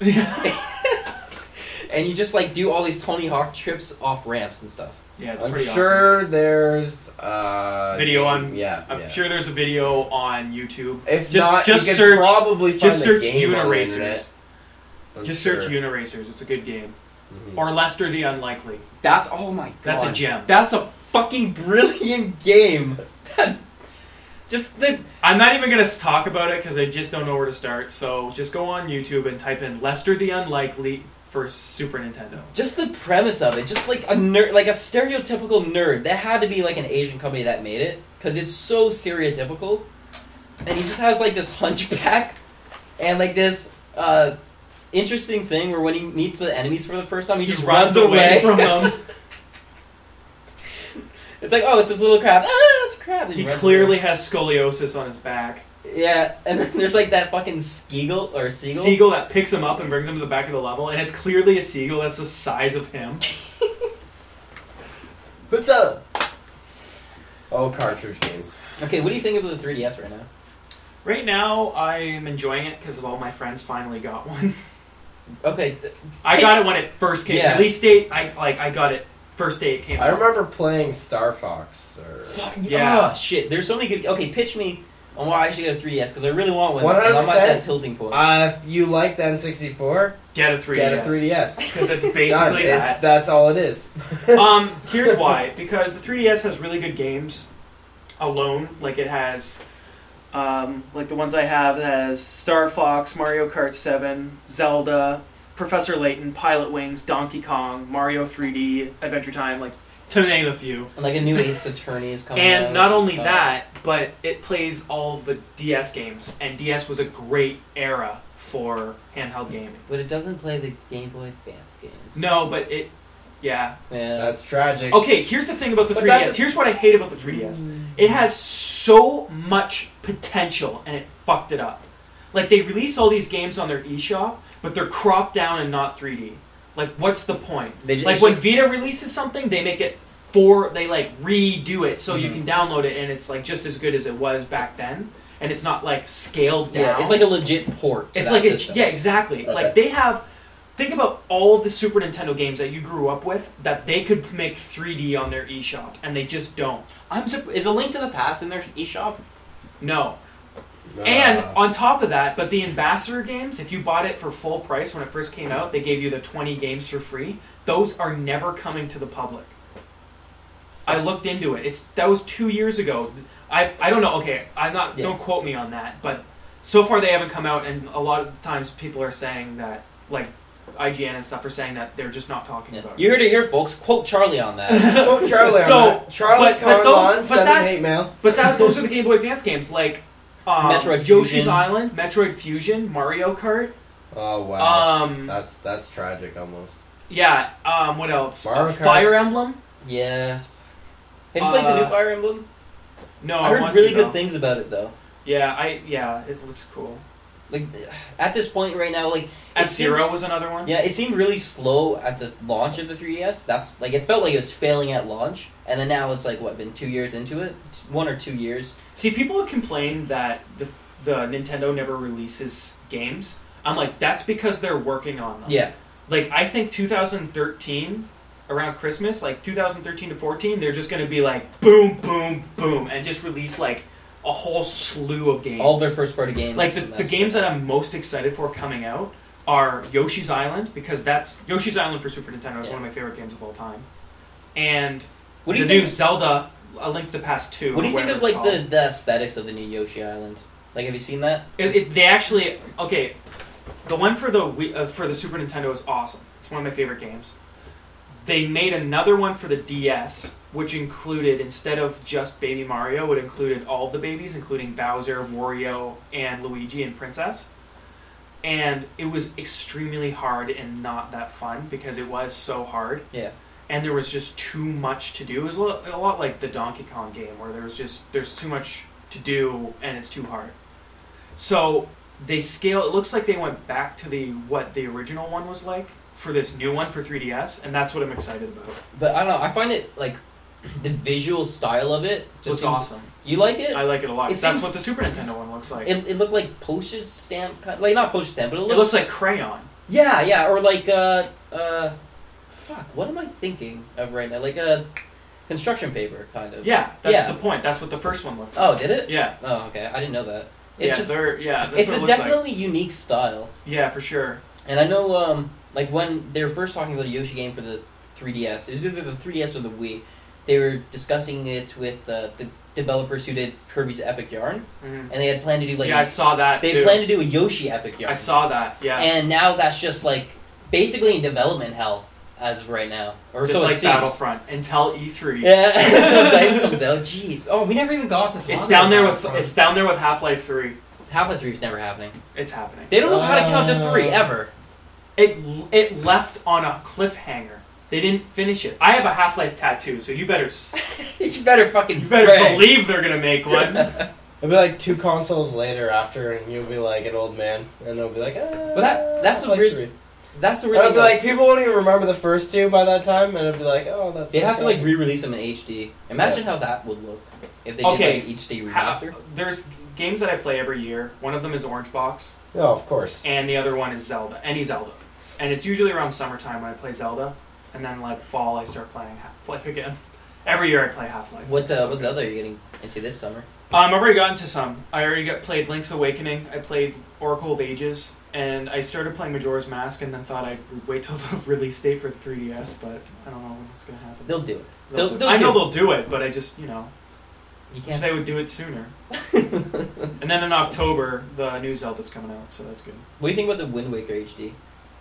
Speaker 2: and you just like do all these Tony Hawk trips off ramps and stuff.
Speaker 4: Yeah, it's
Speaker 3: I'm
Speaker 4: pretty
Speaker 3: sure there's uh
Speaker 4: Video
Speaker 3: game-
Speaker 4: on-
Speaker 3: yeah.
Speaker 4: awesome. I'm
Speaker 3: yeah.
Speaker 4: sure there's a video on YouTube.
Speaker 3: If
Speaker 4: just
Speaker 3: not,
Speaker 4: just
Speaker 3: you could
Speaker 4: search
Speaker 3: probably find
Speaker 4: just
Speaker 3: the
Speaker 4: search
Speaker 3: game on the
Speaker 4: Uniracers.
Speaker 3: internet. I'm
Speaker 4: Just
Speaker 3: sure.
Speaker 4: search Uniracers. It's a good game.
Speaker 3: Mhm.
Speaker 4: Or Lester the Unlikely.
Speaker 2: That's oh my god,
Speaker 4: That's a gem.
Speaker 2: That's a fucking brilliant game. Just the
Speaker 4: I'm not even gonna talk about it because I just don't know where to start. So just go on YouTube and type in Lester the Unlikely for Super Nintendo.
Speaker 2: just the premise of it, just like a nerd, like a stereotypical nerd. That had to be like an Asian company that made it because it's so stereotypical. And he just has like this hunchback and like this uh, interesting thing where when he meets the enemies for the first time, he,
Speaker 4: He
Speaker 2: just
Speaker 4: just
Speaker 2: runs,
Speaker 4: runs
Speaker 2: away
Speaker 4: away from them.
Speaker 2: It's like, oh, it's this little crab. Ah, it's a crab. And
Speaker 4: He
Speaker 2: runs
Speaker 4: clearly
Speaker 2: away.
Speaker 4: has scoliosis on his back.
Speaker 2: Yeah, and then there's like that fucking Skeagle or Seagull.
Speaker 4: Seagull that picks him up and brings him to the back of the level, and it's clearly a seagull that's the size of him.
Speaker 3: What's up? Oh, cartridge games.
Speaker 2: Okay, what do you think of the three D S right now?
Speaker 4: Right now, I'm enjoying it because of all my friends finally got one.
Speaker 2: Okay, th-
Speaker 4: I got it when it first came.
Speaker 2: Yeah.
Speaker 4: Release date, I like. I got it first day it came
Speaker 3: I
Speaker 4: out.
Speaker 3: remember playing Star Fox. Or
Speaker 2: fuck
Speaker 4: Yeah.
Speaker 2: yeah. Oh, shit, there's so many good. Okay, pitch me on why I should get a three D S because I really want one.
Speaker 3: one hundred
Speaker 2: And I'm at
Speaker 3: percent.
Speaker 2: that tilting point.
Speaker 3: Uh, if you like the N sixty-four,
Speaker 4: Get a three D S.
Speaker 3: get a three D S.
Speaker 4: Because it's
Speaker 3: Done.
Speaker 4: basically
Speaker 3: It's-
Speaker 4: that.
Speaker 3: That's all it is.
Speaker 4: um, here's why. Because the three D S has really good games alone. Like it has, um, like the ones I have it has Star Fox, Mario Kart seven, Zelda, Professor Layton, Pilot Wings, Donkey Kong, Mario three D, Adventure Time, like to name a few.
Speaker 2: And like a new Ace Attorney is coming out.
Speaker 4: And not only
Speaker 2: Uh,
Speaker 4: that, but it plays all the D S games, and D S was a great era for handheld gaming.
Speaker 2: But it doesn't play the Game Boy Advance games.
Speaker 4: No, but it, yeah.
Speaker 2: Yeah.
Speaker 3: That's tragic.
Speaker 4: Okay, here's the thing about the
Speaker 3: But
Speaker 4: three D S.
Speaker 3: that's-
Speaker 4: Here's what I hate about the three D S. It has so much potential, and it fucked it up. Like, they release all these games on their eShop, but they're cropped down and not three D. Like, what's the point?
Speaker 2: They just,
Speaker 4: Like,
Speaker 2: it's
Speaker 4: when
Speaker 2: just-
Speaker 4: Vita releases something, they make it for, they, like, redo it so you
Speaker 2: Mhm.
Speaker 4: can download it, and it's, like, just as good as it was back then. And it's not, like, scaled down.
Speaker 2: yeah, it's like a legit port. To
Speaker 4: It's
Speaker 2: that
Speaker 4: like a,
Speaker 2: system.
Speaker 4: yeah, exactly.
Speaker 3: Okay.
Speaker 4: Like they have. Think about all of the Super Nintendo games that you grew up with that they could make three D on their eShop, and they just don't.
Speaker 2: I'm surp- is a Link to the Past in their eShop?
Speaker 4: No.
Speaker 3: Uh,
Speaker 4: And on top of that, but the Ambassador games, if you bought it for full price when it first came out, they gave you the twenty games for free. Those are never coming to the public. I looked into it. It's that was two years ago. I I don't know. Okay, I'm not.
Speaker 2: Yeah.
Speaker 4: Don't quote me on that. But so far they haven't come out, and a lot of times people are saying that, like I G N and stuff, are saying that they're just not talking
Speaker 2: Yeah.
Speaker 4: about
Speaker 2: You
Speaker 4: it.
Speaker 2: heard it here, folks. Quote Charlie on that.
Speaker 3: Quote Charlie on
Speaker 4: So,
Speaker 3: that. Charlie
Speaker 4: but- but those-
Speaker 3: Conlon,
Speaker 4: but
Speaker 3: send an
Speaker 4: that's-
Speaker 3: hate mail.
Speaker 4: But that those are the Game Boy Advance games, like um,
Speaker 2: Metroid
Speaker 4: Yoshi's
Speaker 2: Fusion.
Speaker 4: Island, Metroid Fusion, Mario Kart.
Speaker 3: Oh wow.
Speaker 4: Um,
Speaker 3: that's that's tragic almost.
Speaker 4: yeah. Um, what else?
Speaker 3: Mario
Speaker 4: Uh,
Speaker 3: Kart.
Speaker 4: Fire Emblem.
Speaker 2: Yeah. Have you played the new
Speaker 4: Uh,
Speaker 2: Fire Emblem?
Speaker 4: No,
Speaker 2: I
Speaker 4: I
Speaker 2: heard
Speaker 4: want
Speaker 2: really
Speaker 4: to,
Speaker 2: good
Speaker 4: though.
Speaker 2: things about it though.
Speaker 4: Yeah, I yeah, it looks cool.
Speaker 2: like at this point right now, like
Speaker 4: F
Speaker 2: it seemed-
Speaker 4: Zero was another one.
Speaker 2: Yeah, it seemed really slow at the launch of the three D S. That's like it felt like it was failing at launch, and then now it's like what been two years into it, one or two years.
Speaker 4: See, people would complain that the the Nintendo never releases games. I'm like, that's because they're working on them.
Speaker 2: Yeah,
Speaker 4: Like, I think two thousand thirteen, around Christmas, like two thousand thirteen to fourteen, they're just going to be like, boom, boom, boom, and just release, like, a whole slew of games.
Speaker 2: all their first party games.
Speaker 4: Like, the,
Speaker 2: and
Speaker 4: the
Speaker 2: that's-
Speaker 4: games that I'm most excited for coming out are Yoshi's Island, because that's... Yoshi's Island for Super Nintendo is
Speaker 2: Yeah.
Speaker 4: one of my favorite games of all time. And
Speaker 2: What do you
Speaker 4: the
Speaker 2: think?
Speaker 4: new Zelda, A Link to the Past two.
Speaker 2: What do you
Speaker 4: or
Speaker 2: think of
Speaker 4: whatever
Speaker 2: like
Speaker 4: it's
Speaker 2: the,
Speaker 4: called.
Speaker 2: the aesthetics of the new Yoshi Island? Like, have you seen that?
Speaker 4: It, it, they actually... Okay, the one for the Wii- uh, for the Super Nintendo is awesome. It's one of my favorite games. They made another one for the D S, which included, instead of just Baby Mario, it included all of the babies, including Bowser, Wario, and Luigi and Princess. And it was extremely hard and not that fun because it was so hard.
Speaker 2: Yeah.
Speaker 4: And there was just too much to do. It was a lot, a lot like the Donkey Kong game, where there was just there's too much to do and it's too hard. So they scale. It looks like they went back to the what the original one was like for this new one for three D S, and that's what I'm excited about.
Speaker 2: But I don't know. I find it like the visual style of it just
Speaker 4: Looks
Speaker 2: seems-
Speaker 4: awesome.
Speaker 2: You like it?
Speaker 4: I like it a lot.
Speaker 2: It
Speaker 4: That's
Speaker 2: seems-
Speaker 4: what the Super Nintendo one looks like.
Speaker 2: It, it looked like postage stamp, kind like not postage stamp, but it
Speaker 4: It
Speaker 2: looked.
Speaker 4: looks like crayon.
Speaker 2: Yeah, yeah, or like uh, uh, fuck. What am I thinking of right now? Like a construction paper, kind of.
Speaker 4: Yeah, that's
Speaker 2: Yeah.
Speaker 4: the point. That's what the first one looked like.
Speaker 2: Oh, did it?
Speaker 4: Yeah.
Speaker 2: Oh, okay. I didn't know that. It
Speaker 4: yeah,
Speaker 2: just,
Speaker 4: they're, yeah, that's
Speaker 2: it's
Speaker 4: what
Speaker 2: a
Speaker 4: it looks
Speaker 2: definitely unique style.
Speaker 4: like. Yeah, for sure.
Speaker 2: And I know, um, like when they were first talking about a Yoshi game for the three D S, it was either the three D S or the Wii. They were discussing it with uh, the developers who did Kirby's Epic Yarn,
Speaker 4: Mhm.
Speaker 2: and they had planned to do like
Speaker 4: yeah, I saw that
Speaker 2: they
Speaker 4: too.
Speaker 2: planned to do a Yoshi Epic Yarn.
Speaker 4: I saw that. Yeah,
Speaker 2: And now that's just like basically in development hell as of right now, or
Speaker 4: just
Speaker 2: so
Speaker 4: like
Speaker 2: it seems.
Speaker 4: Battlefront until E three.
Speaker 2: Yeah, until Dice comes out. Jeez. Oh, we never even got to talk
Speaker 4: It's
Speaker 2: about
Speaker 4: down there with
Speaker 2: Battlefront.
Speaker 4: it's down there with Half-Life three.
Speaker 2: Half-Life three is never happening.
Speaker 4: It's happening.
Speaker 2: They don't know how to count to three
Speaker 3: Uh,
Speaker 2: ever.
Speaker 4: It it left on a cliffhanger. They didn't finish it. I have a Half-Life tattoo, so you better s-
Speaker 2: You better fucking.
Speaker 4: you better
Speaker 2: pray.
Speaker 4: believe they're gonna make one.
Speaker 3: It'll be like two consoles later after, and you'll be like an old man, and they'll be like, ah,
Speaker 2: But that- that's a
Speaker 3: Half-Life
Speaker 2: weird-
Speaker 3: three.
Speaker 2: That's the
Speaker 3: And
Speaker 2: weird
Speaker 3: it'll
Speaker 2: thing.
Speaker 3: be like, people won't even remember the first two by that time, and it'll be like, oh, that's...
Speaker 2: They'd have to
Speaker 3: okay.
Speaker 2: like re-release them in H D. Imagine how that would look if they
Speaker 4: Okay,
Speaker 2: did like H D
Speaker 4: Ha-
Speaker 2: remaster.
Speaker 4: There's games that I play every year. One of them is Orange Box,
Speaker 3: Oh, of course.
Speaker 4: and the other one is Zelda. Any Zelda, and it's usually around summertime when I play Zelda, and then like fall I start playing Half-Life again. Every year I play Half-Life.
Speaker 2: What
Speaker 4: It's
Speaker 2: uh,
Speaker 4: so
Speaker 2: what's
Speaker 4: good.
Speaker 2: the other you're getting into this summer?
Speaker 4: Um, I've already gotten to some. I already got played Link's Awakening. I played Oracle of Ages, and I started playing Majora's Mask, and then thought I'd wait till the release date for three D S, but I don't know when that's gonna happen.
Speaker 2: They'll do it.
Speaker 4: They'll
Speaker 2: they'll-
Speaker 4: do-
Speaker 2: they'll
Speaker 4: I know
Speaker 2: do it.
Speaker 4: they'll do it, but I just you know
Speaker 2: You
Speaker 4: wish
Speaker 2: can't.
Speaker 4: they would do it sooner. And then in October, the new Zelda's coming out, so that's good.
Speaker 2: What do you think about the Wind Waker H D?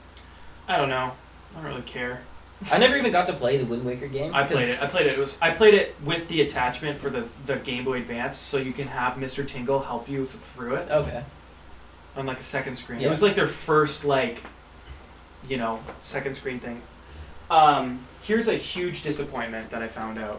Speaker 4: I don't know. I don't really care.
Speaker 2: I never even got to play the Wind Waker game.
Speaker 4: I
Speaker 2: because-
Speaker 4: played it. I played it. It was I played it with the attachment for the the Game Boy Advance, so you can have Mister Tingle help you th- through it
Speaker 2: Okay.
Speaker 4: on like a second screen.
Speaker 2: Yeah.
Speaker 4: It was like their first like, you know, second screen thing. Um, here's a huge disappointment that I found out.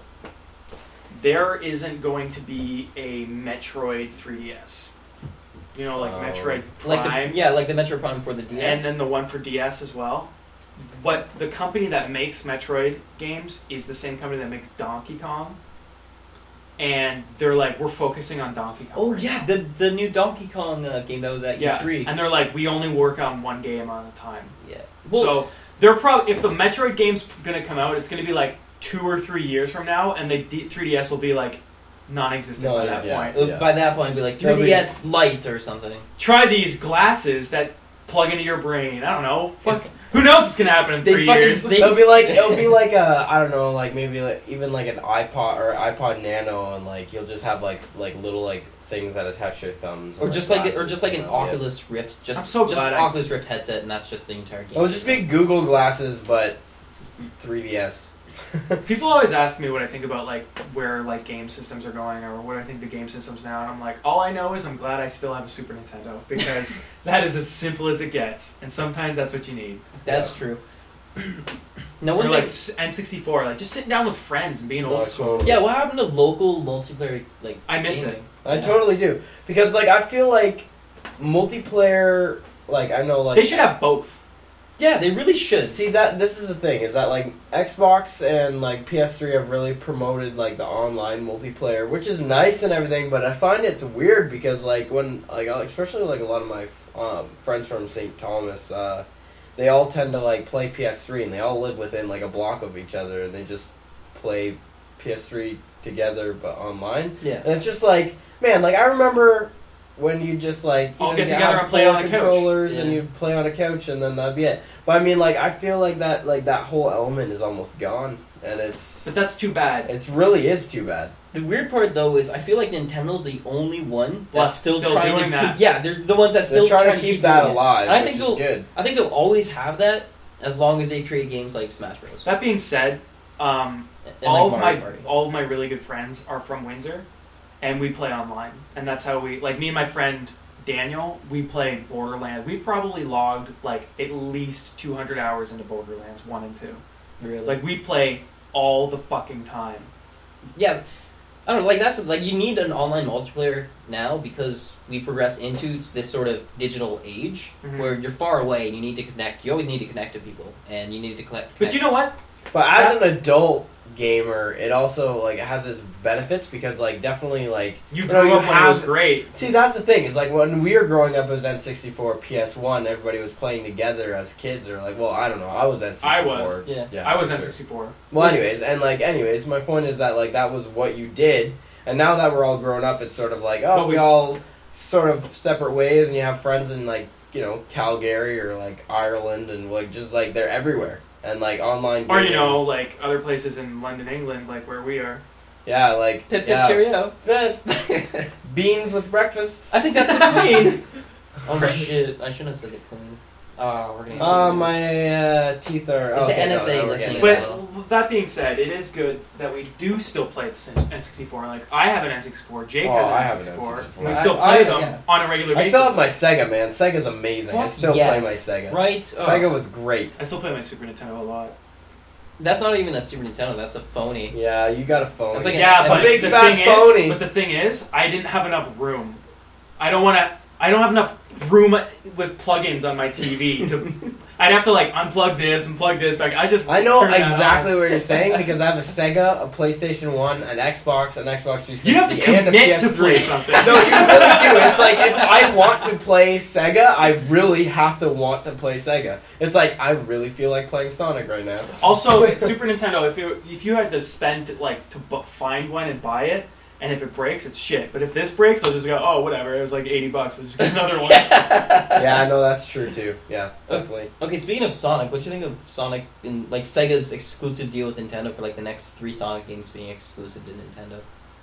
Speaker 4: There isn't going to be a Metroid three D S. You know, like
Speaker 3: Oh.
Speaker 4: Metroid
Speaker 2: Like
Speaker 4: Prime.
Speaker 2: the, yeah, like the Metro Prime for the D S.
Speaker 4: And then the one for D S as well. But the company that makes Metroid games is the same company that makes Donkey Kong. And they're like, we're focusing on Donkey Kong.
Speaker 2: oh
Speaker 4: right
Speaker 2: yeah,
Speaker 4: now.
Speaker 2: the the new Donkey Kong uh, game that was at
Speaker 4: yeah.
Speaker 2: E three.
Speaker 4: And they're like, we only work on one game at a time.
Speaker 2: Yeah. Well,
Speaker 4: so they're probably if the Metroid game's gonna come out, it's gonna be like two or three years from now, and the D- three D S will be like non-existent
Speaker 3: No,
Speaker 4: by
Speaker 3: yeah,
Speaker 4: that
Speaker 3: yeah.
Speaker 4: point.
Speaker 2: uh, by that point, it'd be like
Speaker 3: That'll
Speaker 2: three
Speaker 3: be-
Speaker 2: D S Lite or something.
Speaker 4: Try these glasses that plug into your brain. I don't know.
Speaker 2: Fuck.
Speaker 4: It's- who knows what's gonna happen in
Speaker 2: They
Speaker 4: three
Speaker 2: fucking-
Speaker 4: years?
Speaker 2: they-
Speaker 3: It'll be like it'll be like a I don't know like maybe like, even like an iPod or iPod Nano, and like you'll just have like like little like things that attach to your thumbs,
Speaker 2: Or
Speaker 3: and,
Speaker 2: just like
Speaker 3: glasses,
Speaker 2: or just like an
Speaker 3: you know, yeah.
Speaker 2: Oculus Rift, just
Speaker 4: I'm so
Speaker 2: just
Speaker 4: glad I-
Speaker 2: Oculus Rift headset, and that's just the entire game.
Speaker 3: It'll just be Google glasses, but three D S.
Speaker 4: People always ask me what I think about like where like game systems are going or what I think the game systems now, and I'm like, all I know is I'm glad I still have a Super Nintendo because that is as simple as it gets, and sometimes that's what you need.
Speaker 2: That's true. No
Speaker 4: Or
Speaker 2: one
Speaker 4: like
Speaker 2: likes.
Speaker 4: s- N sixty-four, like just sitting down with friends and being
Speaker 3: Oh,
Speaker 4: old school.
Speaker 3: totally.
Speaker 2: Yeah, what happened to local multiplayer? Like
Speaker 4: I miss
Speaker 2: gaming?
Speaker 4: it.
Speaker 3: I
Speaker 2: Yeah.
Speaker 3: totally do, because like I feel like multiplayer, like I know, like
Speaker 4: They should have both.
Speaker 2: Yeah, they really should.
Speaker 3: See that this is the thing is that like Xbox and like P S three have really promoted like the online multiplayer, which is nice and everything, but I find it's weird because like when like especially like a lot of my um, friends from Saint Thomas, uh, they all tend to like play P S three and they all live within like a block of each other and they just play P S three together but online.
Speaker 2: Yeah.
Speaker 3: And it's just like, man, like I remember when you just like you
Speaker 4: All
Speaker 3: know,
Speaker 4: get
Speaker 3: you
Speaker 4: together
Speaker 3: have
Speaker 4: and play
Speaker 3: four
Speaker 4: on a couch.
Speaker 3: controllers and
Speaker 2: Yeah.
Speaker 3: you play on a couch and then that'd be it. But I mean, like I feel like that like that whole element is almost gone, and it's
Speaker 4: But that's too bad.
Speaker 3: it's really is too bad.
Speaker 2: The weird part, though, is I feel like Nintendo's the only one that's
Speaker 4: Well,
Speaker 2: still,
Speaker 4: still
Speaker 2: trying
Speaker 4: doing
Speaker 2: to
Speaker 4: that.
Speaker 2: keep. Yeah, they're the ones that
Speaker 3: They're
Speaker 2: still
Speaker 3: trying,
Speaker 2: trying
Speaker 3: to keep,
Speaker 2: keep
Speaker 3: that
Speaker 2: doing it.
Speaker 3: alive,
Speaker 2: And I
Speaker 3: which
Speaker 2: think
Speaker 3: is
Speaker 2: they'll-
Speaker 3: good.
Speaker 2: I think they'll always have that as long as they create games like Smash Bros.
Speaker 4: That being said, um,
Speaker 2: And
Speaker 4: all
Speaker 2: like
Speaker 4: of
Speaker 2: Mario
Speaker 4: my
Speaker 2: Party.
Speaker 4: all of my really good friends are from Windsor, and we play online, and that's how we like me and my friend Daniel. We play Borderlands. We probably logged like at least two hundred hours into Borderlands one and two.
Speaker 2: Really?
Speaker 4: Like we play all the fucking time.
Speaker 2: yeah, I don't know. Like that's like you need an online multiplayer now because we progress into this sort of digital age
Speaker 4: Mhm.
Speaker 2: where you're far away and you need to connect. You always need to connect to people, and you need to connect.
Speaker 4: But you know what?
Speaker 3: But as
Speaker 4: That-
Speaker 3: an adult gamer, it also like has its benefits because like definitely like
Speaker 4: You
Speaker 3: You
Speaker 4: grew
Speaker 3: know, you
Speaker 4: up when it was
Speaker 3: have-
Speaker 4: great.
Speaker 3: see that's the thing is like when we were growing up as N sixty-four, P S one, everybody was playing together as kids or like well I don't know I was N sixty-four.
Speaker 4: I was.
Speaker 2: Yeah.
Speaker 3: Yeah,
Speaker 4: I was
Speaker 3: for
Speaker 4: N
Speaker 3: sure.
Speaker 4: sixty-four.
Speaker 3: Well, anyways, and like, anyways, my point is that like that was what you did, and now that we're all grown up, it's sort of like oh,
Speaker 4: But
Speaker 3: we
Speaker 4: we-
Speaker 3: all sort of separate ways, and you have friends in like you know Calgary or like Ireland, and like just like they're everywhere, and like online.
Speaker 4: Or you
Speaker 3: gaming-
Speaker 4: know, like other places in London, England, like where we are.
Speaker 3: yeah, like
Speaker 2: Pip pip
Speaker 3: yeah.
Speaker 2: cheerio.
Speaker 3: Eh, beans with breakfast.
Speaker 2: I think that's the queen. Oh
Speaker 4: Gross.
Speaker 2: shit! I shouldn't have said the queen. Oh, we're gonna.
Speaker 3: Uh, my uh, teeth are.
Speaker 2: It's the
Speaker 3: okay,
Speaker 2: N S A
Speaker 3: no, no, we're
Speaker 2: listening
Speaker 3: getting
Speaker 2: as
Speaker 3: it.
Speaker 2: well.
Speaker 4: But that being said, it is good that we do still play the N sixty-four. Like I have an N sixty-four, Jake
Speaker 3: Oh,
Speaker 4: has
Speaker 3: I
Speaker 4: an
Speaker 3: have
Speaker 4: N
Speaker 3: an
Speaker 4: sixty-four.
Speaker 3: N sixty-four.
Speaker 4: We still
Speaker 2: I-
Speaker 4: play
Speaker 2: I-
Speaker 4: them
Speaker 2: yeah.
Speaker 4: on a regular
Speaker 3: I
Speaker 4: basis.
Speaker 3: still have my Sega, man. Sega's amazing. I
Speaker 2: Fuck
Speaker 3: still
Speaker 2: yes.
Speaker 3: play my Sega.
Speaker 2: Right? Oh.
Speaker 3: Sega was great.
Speaker 4: I still play my Super Nintendo a lot.
Speaker 2: That's not even a Super Nintendo. That's a phony.
Speaker 3: Yeah, you got a phone.
Speaker 2: That's like
Speaker 4: Yeah,
Speaker 2: a
Speaker 4: but
Speaker 3: big
Speaker 4: the
Speaker 3: fat
Speaker 4: thing
Speaker 3: phony.
Speaker 4: is, but the thing is, I didn't have enough room. I don't want to. I don't have enough room with plugins on my T V to. I'd have to like unplug this and plug this back. I just.
Speaker 3: I know
Speaker 4: turn that
Speaker 3: exactly
Speaker 4: on.
Speaker 3: what you're saying because I have a Sega, a PlayStation one, an Xbox, an Xbox three sixty,
Speaker 4: You have to
Speaker 3: and a
Speaker 4: commit to
Speaker 3: P S
Speaker 4: play
Speaker 3: three.
Speaker 4: something.
Speaker 3: No, you really do. It's like if I want to play Sega, I really have to want to play Sega. It's like I really feel like playing Sonic right now.
Speaker 4: Also, it's Super Nintendo, if you if you had to spend like to bu- find one and buy it, and if it breaks, it's shit. But if this breaks, I'll just go, oh whatever. It was like eighty bucks. I'll just get another one.
Speaker 3: Yeah, I know that's true too. Yeah, definitely.
Speaker 2: Okay, speaking of Sonic, what do you think of Sonic and like Sega's exclusive deal with Nintendo for like the next three Sonic games being exclusive to Nintendo?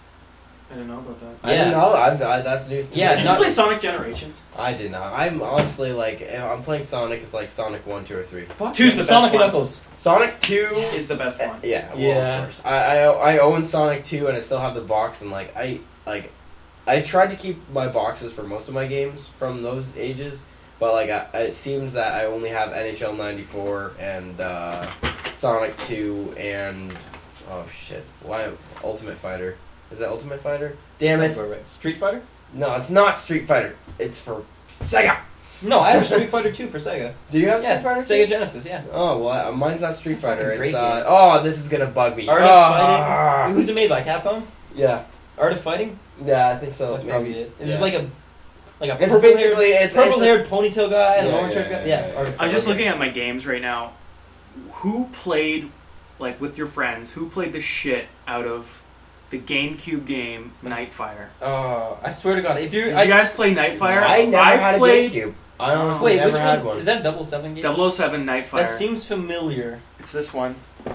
Speaker 4: I didn't know about that.
Speaker 3: I didn't know. I've, I, that's news to
Speaker 2: Yeah,
Speaker 3: me.
Speaker 4: Did
Speaker 2: not-
Speaker 4: you play Sonic Generations?
Speaker 3: I did not. I'm honestly like, if I'm playing Sonic. It's like Sonic one, two, or three.
Speaker 4: Two's the best
Speaker 2: Sonic
Speaker 4: one.
Speaker 2: and Knuckles.
Speaker 3: Sonic two
Speaker 4: Is the best one.
Speaker 3: Yeah, well,
Speaker 2: Yeah.
Speaker 3: of course. I, I I own Sonic two and I still have the box and like I like I tried to keep my boxes for most of my games from those ages, but like I, it seems that I only have N H L ninety-four and uh, Sonic two and oh shit, why Ultimate Fighter? Is that Ultimate Fighter? Damn
Speaker 2: Sounds
Speaker 3: it!
Speaker 2: about right. Street Fighter?
Speaker 3: No, it's not Street Fighter. It's for Sega.
Speaker 2: No, I have Street Fighter two for Sega.
Speaker 3: Do you have
Speaker 2: Yes,
Speaker 3: Street Fighter?
Speaker 2: Sega
Speaker 3: two?
Speaker 2: Genesis. Yeah.
Speaker 3: Oh well, uh, mine's not Street
Speaker 2: It's a fucking
Speaker 3: Fighter.
Speaker 2: great
Speaker 3: It's uh,
Speaker 2: game.
Speaker 3: oh, this is gonna bug me.
Speaker 2: Art of
Speaker 3: Ah.
Speaker 2: Fighting. Who's it made by? Capcom?
Speaker 3: Yeah,
Speaker 2: Art of Fighting?
Speaker 3: yeah, I think so.
Speaker 2: That's
Speaker 3: maybe.
Speaker 2: probably it. It's just
Speaker 3: Yeah.
Speaker 2: like a like a
Speaker 3: It's
Speaker 2: purple
Speaker 3: basically
Speaker 2: haired,
Speaker 3: it's
Speaker 2: purple
Speaker 3: it's a-
Speaker 2: haired ponytail guy and
Speaker 3: Yeah,
Speaker 2: a orange
Speaker 3: yeah,
Speaker 2: haired guy.
Speaker 3: yeah,
Speaker 2: Yeah.
Speaker 3: yeah.
Speaker 2: Art of
Speaker 4: I'm just
Speaker 2: Fighting.
Speaker 4: looking at my games right now. Who played, like with your friends, who played the shit out of the GameCube game Nightfire?
Speaker 2: Oh, I swear to God, if you're,
Speaker 4: Did
Speaker 2: I,
Speaker 4: you guys play Nightfire?
Speaker 3: I never had
Speaker 4: played
Speaker 3: a GameCube. I honestly
Speaker 2: wait,
Speaker 3: never
Speaker 2: which
Speaker 3: had
Speaker 2: one?
Speaker 3: one.
Speaker 2: Is that double seven game?
Speaker 4: double oh seven Nightfire.
Speaker 2: That seems familiar.
Speaker 4: It's this one.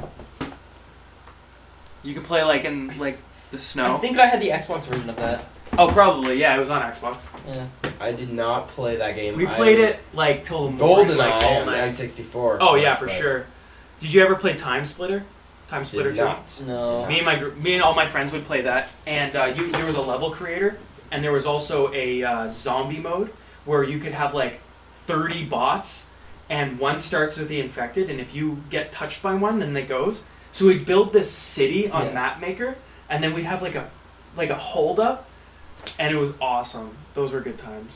Speaker 4: You can play like in like the snow.
Speaker 2: I think I had the Xbox version of that.
Speaker 4: Oh, probably. Yeah, it was on Xbox.
Speaker 2: Yeah.
Speaker 3: I did not play that game.
Speaker 4: We
Speaker 3: I-
Speaker 4: played it like till the morning,
Speaker 3: GoldenEye
Speaker 4: like all
Speaker 3: and
Speaker 4: night.
Speaker 3: N sixty-four.
Speaker 4: Oh yeah, for
Speaker 3: but
Speaker 4: sure. Did you ever play Time Splitter? Time Splitter
Speaker 3: Did
Speaker 4: two.
Speaker 3: not.
Speaker 2: No.
Speaker 4: Me and my gr- me and all my friends would play that, and uh, you there was a level creator, and there was also a uh, zombie mode where you could have like thirty bots, and one starts with the infected, and if you get touched by one, then it goes. So we'd build this city on
Speaker 2: Yeah.
Speaker 4: MapMaker, and then we'd have like a like a hold up, and it was awesome. Those were good times.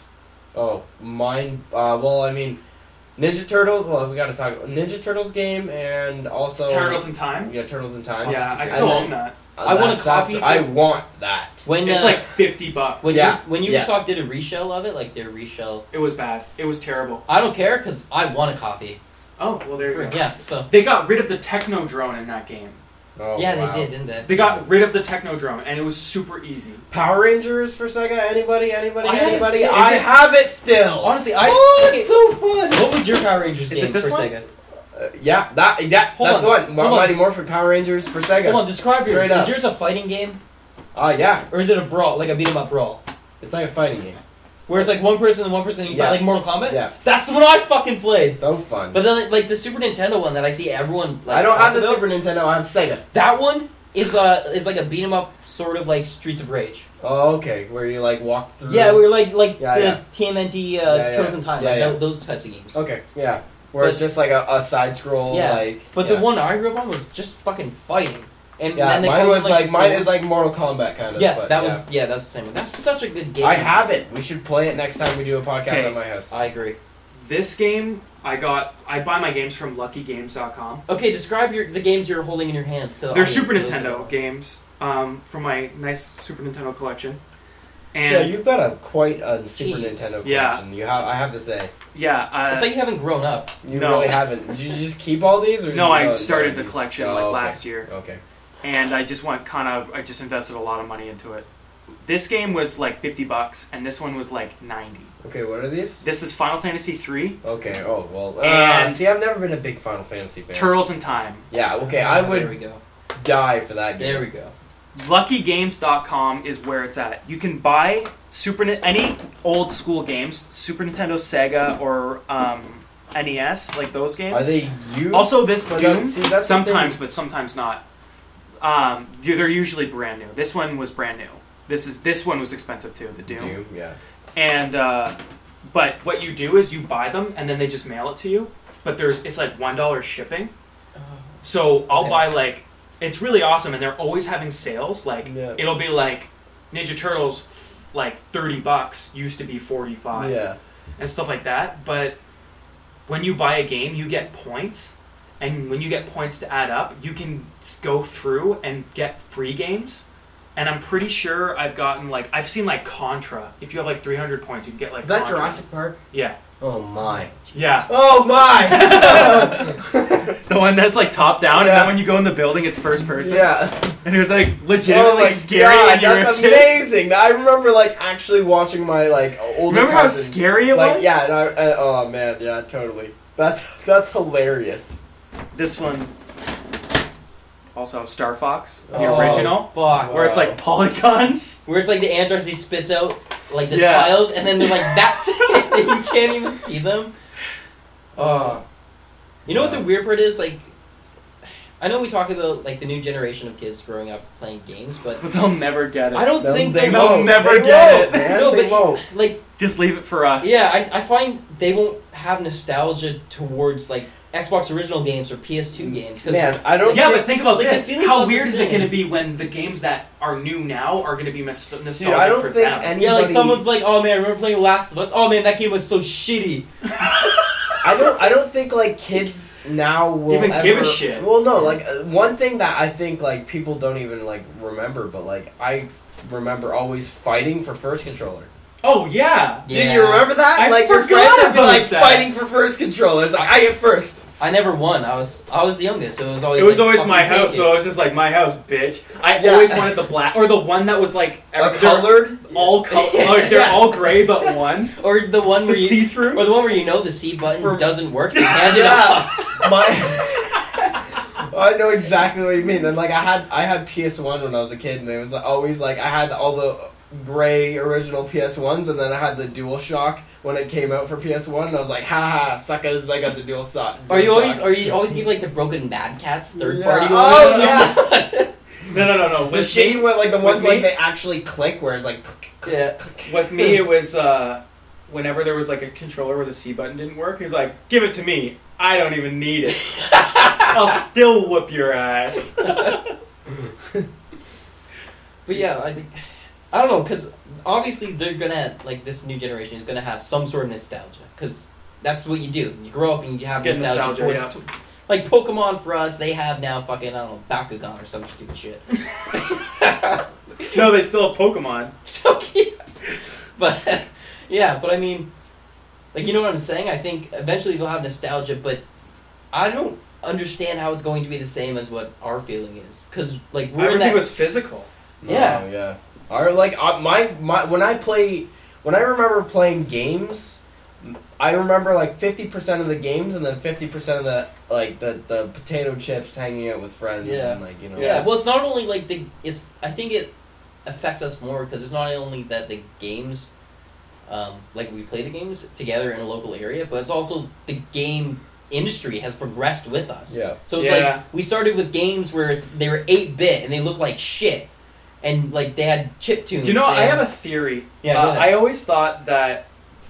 Speaker 3: Oh, mine. Uh, well, I mean, Ninja Turtles. Well, we got to talk about Ninja Turtles game and also
Speaker 4: Turtles in Time.
Speaker 3: Yeah, Turtles in Time.
Speaker 4: Yeah, I
Speaker 3: And
Speaker 4: still
Speaker 3: then-
Speaker 4: own that.
Speaker 3: uh,
Speaker 2: I want a
Speaker 3: that's- that's-
Speaker 2: copy for-
Speaker 3: I want that.
Speaker 2: When
Speaker 4: It's
Speaker 2: uh,
Speaker 4: like fifty bucks.
Speaker 2: when
Speaker 3: Yeah,
Speaker 2: you, when
Speaker 3: yeah.
Speaker 2: Ubisoft did a reshell of it, like their reshell,
Speaker 4: It was bad. It was terrible.
Speaker 2: I don't care because I want a copy.
Speaker 4: Oh well, there you go.
Speaker 2: Yeah, so
Speaker 4: They got rid of the Technodrome in that game.
Speaker 3: Oh,
Speaker 2: yeah,
Speaker 3: wow.
Speaker 2: they did, didn't they?
Speaker 4: They got rid of the Technodrome, and it was super easy.
Speaker 3: Power Rangers for Sega. Anybody? Anybody?
Speaker 2: I haven't
Speaker 3: anybody?
Speaker 2: seen- is
Speaker 3: I
Speaker 2: it-
Speaker 3: have it still.
Speaker 2: Honestly, I.
Speaker 3: oh,
Speaker 2: okay,
Speaker 3: it's so fun.
Speaker 2: what was your Power Rangers
Speaker 4: Is
Speaker 2: game
Speaker 4: it this
Speaker 2: for
Speaker 4: one?
Speaker 2: Sega?
Speaker 3: Uh, yeah, that yeah,
Speaker 2: Hold
Speaker 3: that's
Speaker 2: on,
Speaker 3: what
Speaker 2: hold
Speaker 3: Mighty
Speaker 2: on.
Speaker 3: Morphin Power Rangers for Sega.
Speaker 2: Hold on, describe yours.
Speaker 3: Straight up.
Speaker 2: Is yours a fighting game,
Speaker 3: Uh, yeah,
Speaker 2: or is it a brawl, like a beat 'em up brawl,
Speaker 3: it's like a fighting game.
Speaker 2: where it's like one person and one person and you
Speaker 3: Yeah.
Speaker 2: fight like Mortal Kombat?
Speaker 3: Yeah,
Speaker 2: That's the one I fucking played.
Speaker 3: so fun.
Speaker 2: But then, like the Super Nintendo one that I see everyone like
Speaker 3: I don't
Speaker 2: talk
Speaker 3: have the
Speaker 2: about,
Speaker 3: Super Nintendo. I have Sega.
Speaker 2: That one is uh is like a beat 'em up sort of like Streets of Rage.
Speaker 3: Oh, okay. Where you like walk through.
Speaker 2: Yeah, we were like like
Speaker 3: Yeah,
Speaker 2: the
Speaker 3: yeah.
Speaker 2: T M N T uh,
Speaker 3: Yeah, yeah.
Speaker 2: Turtles in Time,
Speaker 3: Yeah,
Speaker 2: like
Speaker 3: yeah.
Speaker 2: tho- those types of games.
Speaker 3: Okay, yeah. Where it's
Speaker 2: But-
Speaker 3: just like a, a side scroll,
Speaker 2: Yeah,
Speaker 3: like.
Speaker 2: But
Speaker 3: yeah.
Speaker 2: the one I grew up on was just fucking fighting, and
Speaker 3: Yeah,
Speaker 2: then they
Speaker 3: mine
Speaker 2: called
Speaker 3: was
Speaker 2: it,
Speaker 3: like
Speaker 2: the
Speaker 3: mine
Speaker 2: sword.
Speaker 3: is like Mortal Kombat kind of.
Speaker 2: yeah,
Speaker 3: but,
Speaker 2: that
Speaker 3: yeah.
Speaker 2: was yeah, that's the same one. That's such a good game.
Speaker 3: I have it. We should play it next time we do a podcast
Speaker 4: Okay.
Speaker 3: at my house.
Speaker 2: I agree.
Speaker 4: This game, I got. I buy my games from Lucky Games dot com.
Speaker 2: Okay, describe your the games you're holding in your hands. So
Speaker 4: They're
Speaker 2: audience
Speaker 4: Super
Speaker 2: knows
Speaker 4: Nintendo
Speaker 2: about.
Speaker 4: games um, from my nice Super Nintendo collection.
Speaker 3: Yeah,
Speaker 4: And
Speaker 3: you've got a quite a Super
Speaker 2: Jeez.
Speaker 3: Nintendo collection.
Speaker 4: Yeah.
Speaker 3: You have. I have to say,
Speaker 4: yeah, uh,
Speaker 2: It's like you haven't grown up.
Speaker 3: you
Speaker 4: No.
Speaker 3: really haven't. Did you just keep all these, or did
Speaker 4: no,
Speaker 3: you
Speaker 4: I
Speaker 3: go-
Speaker 4: started
Speaker 3: no,
Speaker 4: the
Speaker 3: you-
Speaker 4: collection
Speaker 3: oh,
Speaker 4: like
Speaker 3: okay.
Speaker 4: last year,
Speaker 3: Okay.
Speaker 4: and I just went kind of. I just invested a lot of money into it. This game was like fifty bucks, and this one was like ninety.
Speaker 3: Okay. What are these?
Speaker 4: This is Final Fantasy three,
Speaker 3: Okay. Oh well. Uh,
Speaker 4: And-
Speaker 3: see, I've never been a big Final Fantasy fan.
Speaker 4: Turtles in Time.
Speaker 3: Yeah. Okay. I
Speaker 2: There we
Speaker 3: would
Speaker 2: go.
Speaker 3: die for that game.
Speaker 2: There we go.
Speaker 4: Lucky Games dot com is where it's at. You can buy Super Ni- any old school games, Super Nintendo, Sega, or um, N E S, like those games.
Speaker 3: Are they used?
Speaker 4: Also, this
Speaker 3: But
Speaker 4: Doom,
Speaker 3: that- see, that's the
Speaker 4: sometimes,
Speaker 3: thing.
Speaker 4: but sometimes not. Um, they're they're usually brand new. This one was brand new. This is this one was expensive too. The Doom.
Speaker 3: Doom. Yeah.
Speaker 4: And uh, but what you do is you buy them and then they just mail it to you. But there's it's like one dollar shipping. So I'll
Speaker 2: Okay.
Speaker 4: buy like it's really awesome, and they're always having sales. Like
Speaker 3: Yeah.
Speaker 4: it'll be like Ninja Turtles, f- like thirty bucks used to be forty five,
Speaker 3: Yeah.
Speaker 4: and stuff like that. But when you buy a game, you get points, and when you get points to add up, you can s- go through and get free games. And I'm pretty sure I've gotten like I've seen like Contra. If you have like three hundred points, you can get like
Speaker 3: Is that
Speaker 4: Contra.
Speaker 3: Jurassic Park?
Speaker 4: Yeah,
Speaker 3: Oh my.
Speaker 4: yeah.
Speaker 3: Oh my.
Speaker 4: The one that's like top down, and
Speaker 3: Yeah.
Speaker 4: then when you go in the building, it's first person.
Speaker 3: yeah.
Speaker 4: And it was like
Speaker 3: Oh
Speaker 4: legitimately
Speaker 3: my
Speaker 4: scary.
Speaker 3: god,
Speaker 4: and you were
Speaker 3: that's
Speaker 4: a kid.
Speaker 3: amazing. I remember like actually watching my like older
Speaker 4: Remember how
Speaker 3: cousins.
Speaker 4: scary it
Speaker 3: like,
Speaker 4: was?
Speaker 3: Yeah, and I, uh, oh man, yeah, totally. That's that's hilarious.
Speaker 4: This one also Star Fox, the
Speaker 3: Oh.
Speaker 4: original,
Speaker 2: Fuck.
Speaker 4: where it's
Speaker 3: Wow.
Speaker 4: like polygons.
Speaker 2: Where it's like the anthrax he spits out like the
Speaker 4: Yeah.
Speaker 2: tiles, and then they're like that thin, and you can't even see them. Oh. You know what the weird part is? Like, I know we talk about like the new generation of kids growing up playing games, but
Speaker 4: But they'll never get it.
Speaker 2: I don't
Speaker 3: They'll-
Speaker 2: think
Speaker 3: they
Speaker 2: they
Speaker 4: they'll
Speaker 3: won't.
Speaker 4: never
Speaker 3: They
Speaker 4: get
Speaker 3: won't,
Speaker 4: it.
Speaker 3: man.
Speaker 2: No,
Speaker 3: they
Speaker 2: but
Speaker 3: won't.
Speaker 2: like,
Speaker 4: Just leave it for us.
Speaker 2: yeah, I, I find they won't have nostalgia towards like Xbox original games or P S two games. 'cause
Speaker 3: Man, I don't.
Speaker 4: Yeah,
Speaker 3: think,
Speaker 4: but think about
Speaker 2: like,
Speaker 4: this.
Speaker 2: the feeling's
Speaker 4: How
Speaker 2: not the
Speaker 4: weird is it
Speaker 2: same.
Speaker 4: going to be when the games that are new now are going to be nos- nostalgic
Speaker 3: dude, I don't
Speaker 4: for
Speaker 3: think
Speaker 4: them?
Speaker 3: anybody.
Speaker 2: yeah, like someone's like, oh man, I remember playing Last of Us. Oh man, that game was so shitty.
Speaker 3: I don't. I don't think like kids now will
Speaker 4: Even
Speaker 3: ever,
Speaker 4: give a shit.
Speaker 3: Well, no. Like uh, one thing that I think like people don't even like remember, but like I remember always fighting for first controller.
Speaker 4: Oh yeah.
Speaker 3: Did you remember that?
Speaker 4: I
Speaker 3: like your
Speaker 4: forgot
Speaker 3: friends would be
Speaker 4: about
Speaker 3: like
Speaker 4: that.
Speaker 3: fighting for first controller. It's like I get first.
Speaker 2: I never won. I was I was the youngest, so it was always
Speaker 4: It was
Speaker 2: like,
Speaker 4: always
Speaker 2: fucking
Speaker 4: my
Speaker 2: take
Speaker 4: house,
Speaker 2: it.
Speaker 4: so I was just like, my house, bitch. I
Speaker 3: Yeah.
Speaker 4: always wanted the black, or the one that was like,
Speaker 3: A
Speaker 4: they're
Speaker 3: colored.
Speaker 4: all color, like, they're
Speaker 3: Yes.
Speaker 4: all gray but one.
Speaker 2: Or the one
Speaker 4: The
Speaker 2: where you,
Speaker 4: see-through.
Speaker 2: or the one where you know the C button
Speaker 3: For-
Speaker 2: doesn't work, so you hand it
Speaker 3: Yeah.
Speaker 2: off.
Speaker 3: My. I know exactly what you mean. And like I had I had P S one when I was a kid, and it was always like I had all the gray original P S ones, and then I had the DualShock when it came out for P S one, and I was like, haha, suckers, I got the Dual Shock.
Speaker 2: Are you always are you always give like the broken Mad Cats third
Speaker 3: Yeah.
Speaker 2: party
Speaker 3: Oh,
Speaker 2: ones?
Speaker 3: yeah.
Speaker 4: No, no, no, no.
Speaker 3: The
Speaker 4: With
Speaker 3: shitty
Speaker 4: me,
Speaker 3: one, like the
Speaker 4: with
Speaker 3: ones
Speaker 4: me-
Speaker 3: like they actually click, where it's like.
Speaker 2: Yeah.
Speaker 4: with me, it was uh, whenever there was like a controller where the C button didn't work. He's like, "Give it to me. I don't even need it. I'll still whoop your ass."
Speaker 2: But yeah, I think I don't know, because obviously they're gonna like this new generation is gonna have some sort of nostalgia, because that's what you do. You grow up and you have
Speaker 4: Get
Speaker 2: nostalgia,
Speaker 4: nostalgia,
Speaker 2: towards, like Pokemon for us. They have now fucking I don't know Bakugan or some stupid shit.
Speaker 4: No, they still have Pokemon.
Speaker 2: So cute. But yeah, but I mean, like you know what I'm saying? I think eventually they'll have nostalgia, but I don't understand how it's going to be the same as what our feeling is, because like we're in
Speaker 4: Everything
Speaker 2: that,
Speaker 4: was physical.
Speaker 3: No,
Speaker 2: Yeah.
Speaker 3: yeah. Or like uh, my my when I play when I remember playing games, I remember like fifty percent of the games and then fifty percent of the like the, the potato chips hanging out with friends
Speaker 2: Yeah.
Speaker 3: and like you know.
Speaker 2: Yeah, well, it's not only like the. It's. I think it affects us more because it's not only that the games, um, like we play the games together in a local area, but it's also the game industry has progressed with us.
Speaker 3: Yeah.
Speaker 2: So it's
Speaker 4: Yeah.
Speaker 2: like we started with games where it's, they were eight bit and they looked like shit, and like they had chip tunes.
Speaker 4: Do you know? I
Speaker 2: and-
Speaker 4: have a theory.
Speaker 2: Yeah,
Speaker 4: Uh,
Speaker 2: go ahead.
Speaker 4: I always thought that.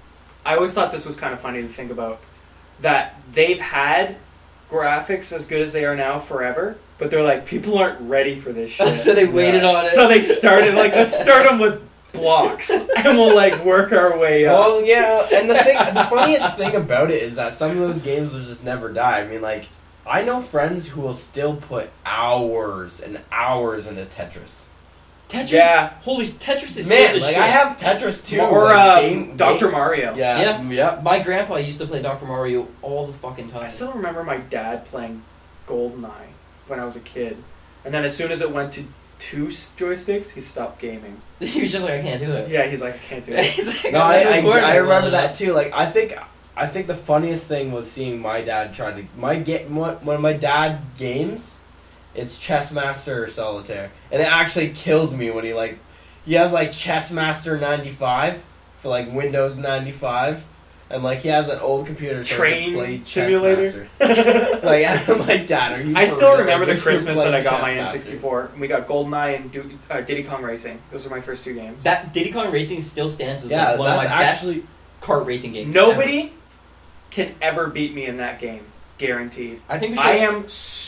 Speaker 4: I always thought this was kind of funny to think about. That they've had graphics as good as they are now forever, but they're like, people aren't ready for this shit.
Speaker 2: so they waited
Speaker 3: Yeah.
Speaker 2: on it.
Speaker 4: So they started like, let's start them with blocks, and we'll like work our way up.
Speaker 3: Well, yeah, and the thing, the funniest thing about it is that some of those games will just never die. I mean, like, I know friends who will still put hours and hours into Tetris.
Speaker 2: Tetris.
Speaker 4: Yeah.
Speaker 2: Holy Tetris is
Speaker 3: Man,
Speaker 2: still the
Speaker 3: like
Speaker 2: shit.
Speaker 3: I have Tetris too.
Speaker 4: or
Speaker 3: like,
Speaker 4: uh,
Speaker 3: game-
Speaker 4: Doctor
Speaker 3: game-
Speaker 4: Mario.
Speaker 3: Yeah,
Speaker 2: Yeah.
Speaker 3: yeah.
Speaker 2: My grandpa used to play Doctor Mario all the fucking time.
Speaker 4: I still remember my dad playing GoldenEye when I was a kid, and then as soon as it went to two s- joysticks, he stopped gaming.
Speaker 2: He was just like, I can't do it.
Speaker 4: Yeah, he's like, I can't do it.
Speaker 2: He's like,
Speaker 3: No,
Speaker 2: I'm
Speaker 3: I,
Speaker 2: not
Speaker 3: I,
Speaker 2: recording
Speaker 3: I
Speaker 2: it
Speaker 3: remember
Speaker 2: well
Speaker 3: that
Speaker 2: enough.
Speaker 3: too. Like, I think, I think the funniest thing was seeing my dad trying to my get one one of my dad games. It's Chessmaster or Solitaire, and it actually kills me when he like he has like Chessmaster ninety-five for like Windows ninety-five, and like he has an old computer so he
Speaker 4: Train
Speaker 3: can play
Speaker 4: simulator?
Speaker 3: Chessmaster. Like I'm like, Dad, are you?
Speaker 4: I
Speaker 3: for
Speaker 4: still
Speaker 3: real?
Speaker 4: remember
Speaker 3: Like,
Speaker 4: the
Speaker 3: you're
Speaker 4: Christmas that I
Speaker 3: playing
Speaker 4: got my
Speaker 3: Chessmaster.
Speaker 4: N sixty-four. And we got GoldenEye and du- uh, Diddy Kong Racing. Those are my first two games.
Speaker 2: That Diddy Kong Racing still stands as
Speaker 3: Yeah,
Speaker 2: like one of
Speaker 3: that's
Speaker 2: my
Speaker 3: actually.
Speaker 2: best kart racing games.
Speaker 4: Nobody can ever beat me in that game, guaranteed.
Speaker 2: ever. I think we should.
Speaker 4: I am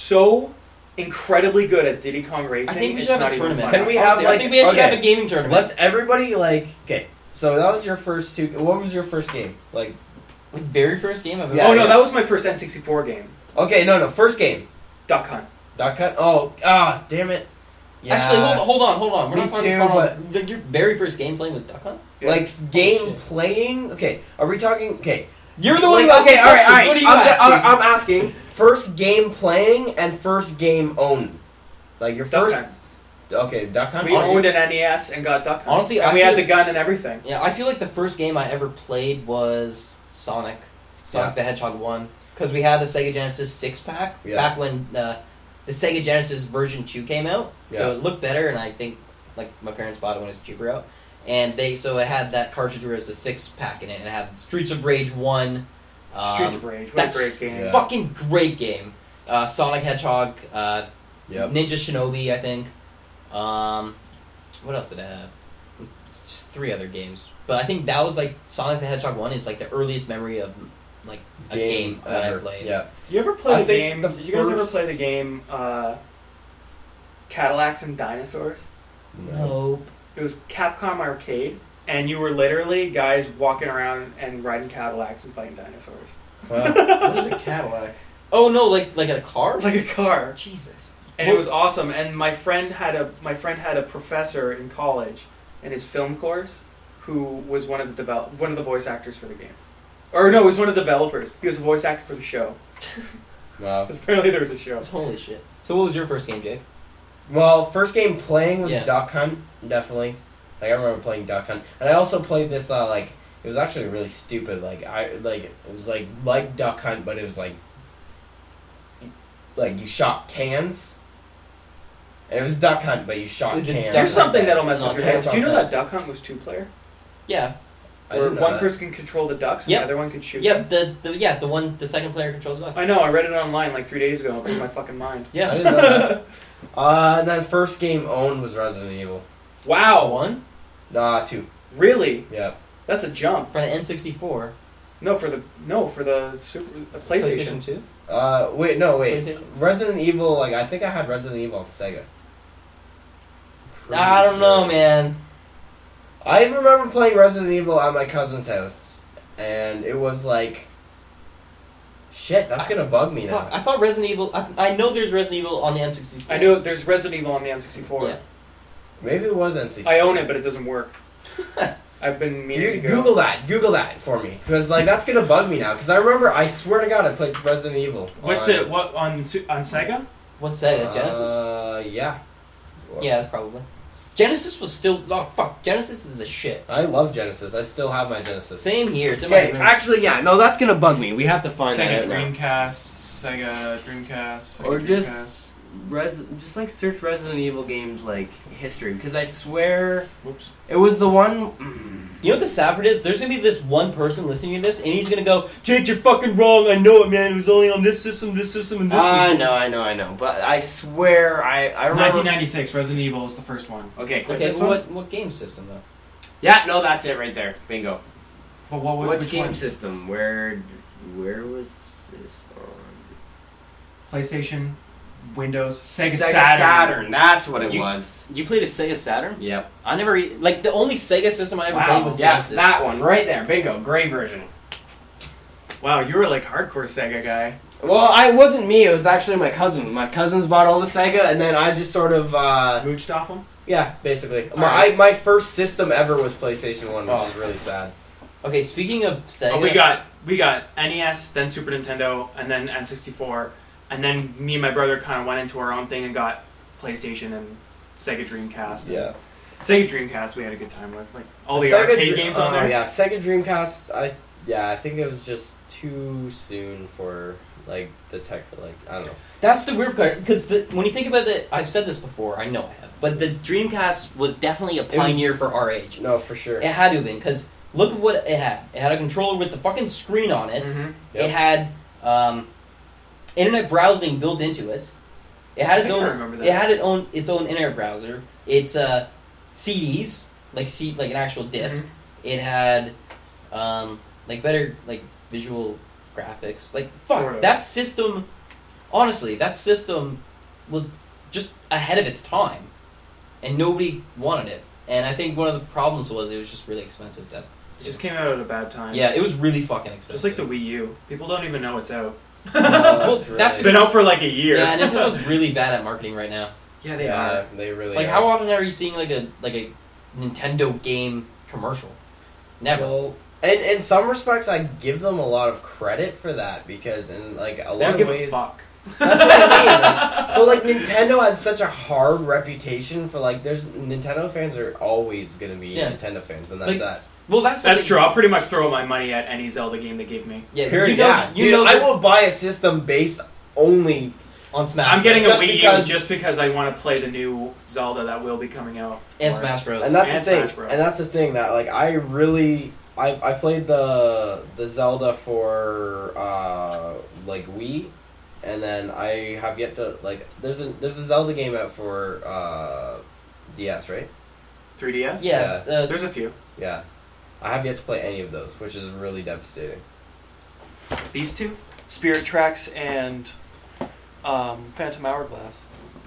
Speaker 4: so incredibly good at Diddy Kong Racing.
Speaker 2: I think we
Speaker 4: it's
Speaker 2: should have
Speaker 4: not
Speaker 2: a
Speaker 4: even
Speaker 2: tournament.
Speaker 4: funny.
Speaker 3: Can we have,
Speaker 2: Honestly, I
Speaker 3: like-
Speaker 2: think we should
Speaker 3: okay.
Speaker 2: have a gaming tournament.
Speaker 3: Let's everybody like okay. So that was your first two. What was your first game? Like
Speaker 2: Like, very first game I've ever.
Speaker 3: Yeah,
Speaker 4: oh no,
Speaker 3: yeah.
Speaker 4: that was my first N sixty-four game.
Speaker 3: okay, no, no, first game.
Speaker 4: Duck Hunt.
Speaker 3: Duck Hunt. Oh, ah, damn it. Yeah.
Speaker 2: Actually, hold, hold on, hold on. We're
Speaker 3: Me
Speaker 2: not talking
Speaker 3: too,
Speaker 2: about like, your very first game playing was Duck Hunt.
Speaker 4: Yeah.
Speaker 3: Like game
Speaker 2: shit.
Speaker 3: playing. Okay, are we talking? Okay,
Speaker 2: You're the one
Speaker 3: like,
Speaker 2: who asked
Speaker 3: okay,
Speaker 2: the
Speaker 3: all right, all
Speaker 2: questions.
Speaker 3: right.
Speaker 2: What are you
Speaker 3: I'm,
Speaker 2: asking?
Speaker 3: I'm, I'm asking first game playing and first game owned. Like your
Speaker 4: Duck
Speaker 3: first.
Speaker 4: Hunt.
Speaker 3: Okay, Duck Hunt.
Speaker 4: We
Speaker 3: Oh,
Speaker 4: owned an N E S and got Duck Hunt.
Speaker 2: Honestly,
Speaker 4: and
Speaker 2: I
Speaker 4: we
Speaker 2: feel-
Speaker 4: had the gun and everything.
Speaker 2: Yeah, I feel like the first game I ever played was Sonic, Sonic
Speaker 3: Yeah.
Speaker 2: the Hedgehog one, because we had the Sega Genesis six pack
Speaker 3: Yeah.
Speaker 2: back when uh, the Sega Genesis version two came out. So
Speaker 3: Yeah.
Speaker 2: it looked better, and I think like my parents bought it when it was cheaper out. And they so it had that cartridge where it's a six pack in it, and it had Streets of Rage one.
Speaker 4: Streets
Speaker 2: um,
Speaker 4: of Rage. What
Speaker 2: that's
Speaker 4: a great game.
Speaker 3: Yeah.
Speaker 2: Fucking great game. Uh, Sonic Hedgehog, uh,
Speaker 3: Yep.
Speaker 2: Ninja Shinobi, I think. Um, what else did I have? Just three other games, but I think that was like Sonic the Hedgehog one is like the earliest memory of like a game, that I
Speaker 3: ever.
Speaker 2: played.
Speaker 3: Yeah.
Speaker 4: You ever play
Speaker 3: I
Speaker 4: the
Speaker 3: think
Speaker 4: game?
Speaker 3: the
Speaker 4: Did you guys ever
Speaker 3: first-
Speaker 4: play the game uh, Cadillacs and Dinosaurs?
Speaker 2: Nope.
Speaker 4: It was Capcom Arcade, and you were literally guys walking around and riding Cadillacs and fighting dinosaurs.
Speaker 3: Well,
Speaker 2: What is a Cadillac? Oh no, like like a car?
Speaker 4: Like a car.
Speaker 2: Jesus.
Speaker 4: And it was awesome. And my friend had a my friend had a professor in college in his film course who was one of the develop one of the voice actors for the game. Or no, he was one of the developers. He was a voice actor for the show.
Speaker 3: wow.
Speaker 4: Because apparently there was a show.
Speaker 2: Holy shit. So what was your first game, Jake?
Speaker 3: Well, first game playing was
Speaker 2: Yeah.
Speaker 3: Duck Hunt, definitely. Like I remember playing Duck Hunt, and I also played this. Uh, like it was actually really stupid. Like I like it was like like Duck Hunt, but it was like like you shot cans. And it was Duck Hunt, but you shot
Speaker 2: Is it
Speaker 3: cans.
Speaker 2: Duck
Speaker 4: Here's
Speaker 2: Hunt
Speaker 4: something
Speaker 2: that-
Speaker 4: that'll mess
Speaker 3: no,
Speaker 4: with your head.
Speaker 3: Cans
Speaker 4: Do you know
Speaker 3: on
Speaker 4: that
Speaker 3: Fest.
Speaker 4: Duck Hunt was two player?
Speaker 2: Yeah.
Speaker 3: I
Speaker 4: Where
Speaker 3: didn't know
Speaker 4: one
Speaker 3: that.
Speaker 4: person can control the ducks and
Speaker 2: Yep.
Speaker 4: the other one can shoot.
Speaker 2: Yep, the, the yeah, the one the second player controls the ducks.
Speaker 4: I know, I read it online like three days ago and it blew my fucking mind.
Speaker 3: I
Speaker 2: Yeah.
Speaker 3: didn't know that. Uh, and then first game owned was Resident Evil.
Speaker 4: Wow.
Speaker 2: One?
Speaker 3: Nah, two.
Speaker 4: Really?
Speaker 3: Yeah.
Speaker 4: That's a jump.
Speaker 2: For the N sixty-four.
Speaker 4: No, for the no, for the super the PlayStation.
Speaker 2: PlayStation two?
Speaker 3: Uh, wait, no, wait.
Speaker 2: PlayStation?
Speaker 3: Resident Evil, like I think I had Resident Evil on Sega. Pretty
Speaker 2: I don't know,
Speaker 3: sure.
Speaker 2: man.
Speaker 3: I remember playing Resident Evil at my cousin's house, and it was like, shit, that's gonna bug me now.
Speaker 2: Fuck, I thought Resident Evil. I, I know there's Resident Evil on the N sixty-four.
Speaker 4: I knew there's Resident Evil on the N sixty-four.
Speaker 2: Yeah.
Speaker 3: Maybe it was N sixty-four.
Speaker 4: I own it, but it doesn't work. I've been meaning to
Speaker 3: You,
Speaker 4: go.
Speaker 3: Google that. Google that for me, because like that's gonna bug me now. Because I remember, I swear to God, I played Resident Evil.
Speaker 4: What's
Speaker 3: on,
Speaker 4: it? What on Su- on Sega?
Speaker 2: What's Sega? Genesis?
Speaker 3: Uh, yeah.
Speaker 2: Yeah, that's probably. Genesis was still. Oh, fuck. Genesis is a shit.
Speaker 3: I love Genesis. I still have my Genesis.
Speaker 2: Same here. It's in
Speaker 3: Okay,
Speaker 2: my room.
Speaker 3: actually, yeah, no, that's gonna bug me. We have to find
Speaker 4: Sega
Speaker 3: that out now.
Speaker 4: Dreamcast, Sega Dreamcast, Sega
Speaker 3: Or
Speaker 4: Dreamcast.
Speaker 3: just Res- just like search Resident Evil games like history, because I swear
Speaker 4: Whoops.
Speaker 3: it was the one. Mm,
Speaker 2: You know what the sad part is? There's gonna be this one person listening to this, and he's gonna go, Jake, you're fucking wrong. I know it, man. It was only on this system, this system, and this
Speaker 3: I
Speaker 2: system.
Speaker 3: know, I know, I know, but I swear I I remember.
Speaker 4: nineteen ninety-six, Resident Evil is the first one.
Speaker 3: Okay, click
Speaker 2: Okay,
Speaker 3: this
Speaker 2: well,
Speaker 3: one.
Speaker 2: what what game system though?
Speaker 3: Yeah, no, that's it right there. Bingo.
Speaker 4: But what? what
Speaker 3: Which
Speaker 4: which
Speaker 3: game
Speaker 4: one?
Speaker 3: system? Where where was this on?
Speaker 4: PlayStation, Windows, Sega,
Speaker 3: Sega
Speaker 4: Saturn.
Speaker 3: Saturn. That's what it
Speaker 2: You-
Speaker 3: was.
Speaker 2: You played a Sega Saturn?
Speaker 3: Yep.
Speaker 2: I never e- like the only Sega system I ever
Speaker 4: Wow.
Speaker 2: played was
Speaker 3: Yeah,
Speaker 2: Genesis.
Speaker 3: that one right there. Bingo. Gray version.
Speaker 4: Wow, you were like hardcore Sega guy.
Speaker 3: Well, I wasn't me. It was actually my cousin. My cousins bought all the Sega, and then I just sort of, uh,
Speaker 4: Mooched off them.
Speaker 3: yeah, basically.
Speaker 4: All
Speaker 3: My
Speaker 4: right.
Speaker 3: I, my first system ever was PlayStation One, which
Speaker 2: Oh.
Speaker 3: is really sad.
Speaker 2: Okay, speaking of Sega,
Speaker 4: Oh, we got we got N E S, then Super Nintendo, and then N sixty-four, and then me and my brother kind of went into our own thing and got PlayStation and Sega Dreamcast.
Speaker 3: Yeah.
Speaker 4: Sega Dreamcast we had a good time with, like all the
Speaker 3: Sega
Speaker 4: arcade
Speaker 3: Dr-
Speaker 4: games on
Speaker 3: oh,
Speaker 4: there.
Speaker 3: Yeah, Sega Dreamcast. I yeah, I think it was just too soon for like the tech. Like I don't know.
Speaker 2: that's the weird part because when you think about it, I've said this before. I know I have, but the Dreamcast was definitely a
Speaker 3: was-
Speaker 2: pioneer for our age.
Speaker 3: No, for sure.
Speaker 2: It had to have been because look at what it had. It had a controller with the fucking screen on it.
Speaker 4: Mm-hmm.
Speaker 3: Yep.
Speaker 2: It had um, internet browsing built into it. It had
Speaker 4: I
Speaker 2: its
Speaker 4: think I
Speaker 2: own.
Speaker 4: remember that.
Speaker 2: It had its own its own internet browser. It's uh, C Ds like C like an actual disc.
Speaker 4: Mm-hmm.
Speaker 2: It had um, like better like visual graphics. Like fuck
Speaker 4: Sort of.
Speaker 2: that system. Honestly, that system was just ahead of its time, and nobody wanted it. And I think one of the problems was it was just really expensive. To,
Speaker 4: It just came out at a bad time.
Speaker 2: yeah, it was really fucking expensive.
Speaker 4: Just like the Wii U. People don't even know it's out.
Speaker 2: Well,
Speaker 3: That's
Speaker 2: that's
Speaker 4: It's been out for like a year.
Speaker 2: yeah, Nintendo's really bad at marketing right now.
Speaker 4: yeah, they
Speaker 3: yeah,
Speaker 4: are.
Speaker 3: they really
Speaker 2: Like,
Speaker 3: are.
Speaker 2: how often are you seeing like a like a Nintendo game commercial? Never.
Speaker 3: Well, and in some respects, I give them a lot of credit for that because in like a
Speaker 4: They
Speaker 3: lot
Speaker 4: don't
Speaker 3: of
Speaker 4: give
Speaker 3: ways.
Speaker 4: a fuck.
Speaker 3: That's what I mean. Like, but like Nintendo has such a hard reputation for like there's Nintendo fans are always gonna be
Speaker 2: Yeah.
Speaker 3: Nintendo fans, and that's
Speaker 2: Like,
Speaker 3: that.
Speaker 2: Well, that's the
Speaker 4: That's
Speaker 2: thing.
Speaker 4: true. I'll pretty much throw my money at any Zelda game they give me.
Speaker 2: Yeah,
Speaker 3: Period.
Speaker 2: you know,
Speaker 3: yeah,
Speaker 2: you
Speaker 3: Dude,
Speaker 2: know
Speaker 3: I
Speaker 2: that
Speaker 3: will buy a system based only.
Speaker 2: on Smash.
Speaker 4: I'm getting
Speaker 2: Bros.
Speaker 4: a
Speaker 3: Just
Speaker 4: Wii
Speaker 3: because-
Speaker 4: U just because I want to play the new Zelda that will be coming out.
Speaker 2: and
Speaker 4: for it.
Speaker 2: Smash Bros.
Speaker 3: And that's
Speaker 4: And
Speaker 3: the thing.
Speaker 4: Smash Bros.
Speaker 3: And that's the thing that like I really I, I played the the Zelda for uh like Wii, and then I have yet to like there's a there's a Zelda game out for uh D S, right?
Speaker 4: three D S?
Speaker 2: yeah, uh,
Speaker 4: There's a few.
Speaker 3: Yeah. I have yet to play any of those, which is really devastating.
Speaker 4: These two? Spirit Tracks and um, Phantom Hourglass.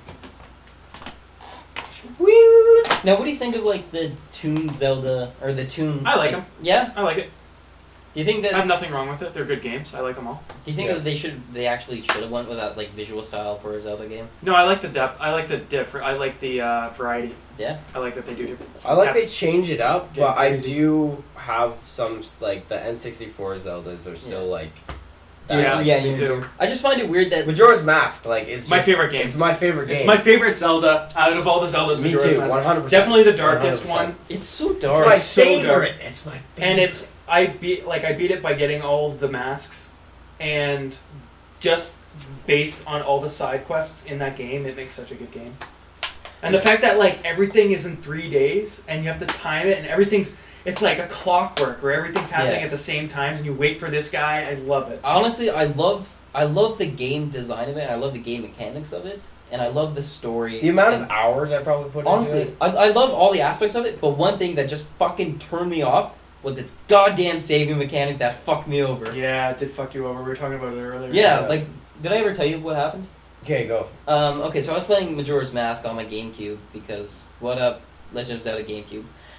Speaker 2: Wing. Now, what do you think of like the Toon Zelda or the Toon?
Speaker 4: I like 'em.
Speaker 2: Yeah.
Speaker 4: I like it.
Speaker 2: Do you think that?
Speaker 4: I have nothing wrong with it. They're good games. I like them all.
Speaker 2: do you think
Speaker 3: Yeah.
Speaker 2: that they should? They actually should have went with that like visual style for a Zelda game.
Speaker 4: No, I like the depth. I like the different. I like the uh, variety.
Speaker 2: Yeah.
Speaker 4: I like that they do different.
Speaker 3: I like they
Speaker 4: That's-
Speaker 3: change it up,
Speaker 4: Yeah,
Speaker 3: but I
Speaker 4: crazy.
Speaker 3: do have some like the N sixty-four Zeldas are still
Speaker 2: Yeah.
Speaker 3: like
Speaker 4: Yeah,
Speaker 2: yeah,
Speaker 4: me
Speaker 2: yeah,
Speaker 4: too.
Speaker 2: I just find it weird that
Speaker 3: Majora's Mask, like it's
Speaker 4: My
Speaker 3: just-
Speaker 4: favorite game.
Speaker 3: It's my favorite game.
Speaker 4: It's my favorite Zelda out of all the Zeldas.
Speaker 3: Me
Speaker 4: Majora's
Speaker 3: too,
Speaker 4: Mask.
Speaker 3: one hundred percent.
Speaker 4: Definitely the darkest
Speaker 3: one hundred percent.
Speaker 4: one.
Speaker 2: it's so
Speaker 3: It's
Speaker 2: dark.
Speaker 3: my
Speaker 4: It's so
Speaker 3: favorite.
Speaker 4: dark.
Speaker 3: It's my favorite.
Speaker 4: And it's I beat like I beat it by getting all of the masks, and just based on all the side quests in that game, it makes such a good game. And the fact that like everything is in three days and you have to time it and everything's it's like a clockwork where everything's happening
Speaker 2: Yeah.
Speaker 4: at the same times and you wait for this guy. I love it.
Speaker 2: Honestly, I love I love the game design of it. And I love the game mechanics of it, and I love the story.
Speaker 3: the amount
Speaker 2: and-
Speaker 3: of hours I probably put into
Speaker 2: honestly,
Speaker 3: it.
Speaker 2: I, I love all the aspects of it. But one thing that just fucking turned me off was its goddamn saving mechanic that fucked me over.
Speaker 4: Yeah, it did fuck you over. We were talking about it earlier.
Speaker 2: Yeah,
Speaker 3: Yeah.
Speaker 2: like did I ever tell you what happened?
Speaker 3: Okay, go.
Speaker 2: Um, okay, so I was playing Majora's Mask on my GameCube because what up, Legend of Zelda GameCube,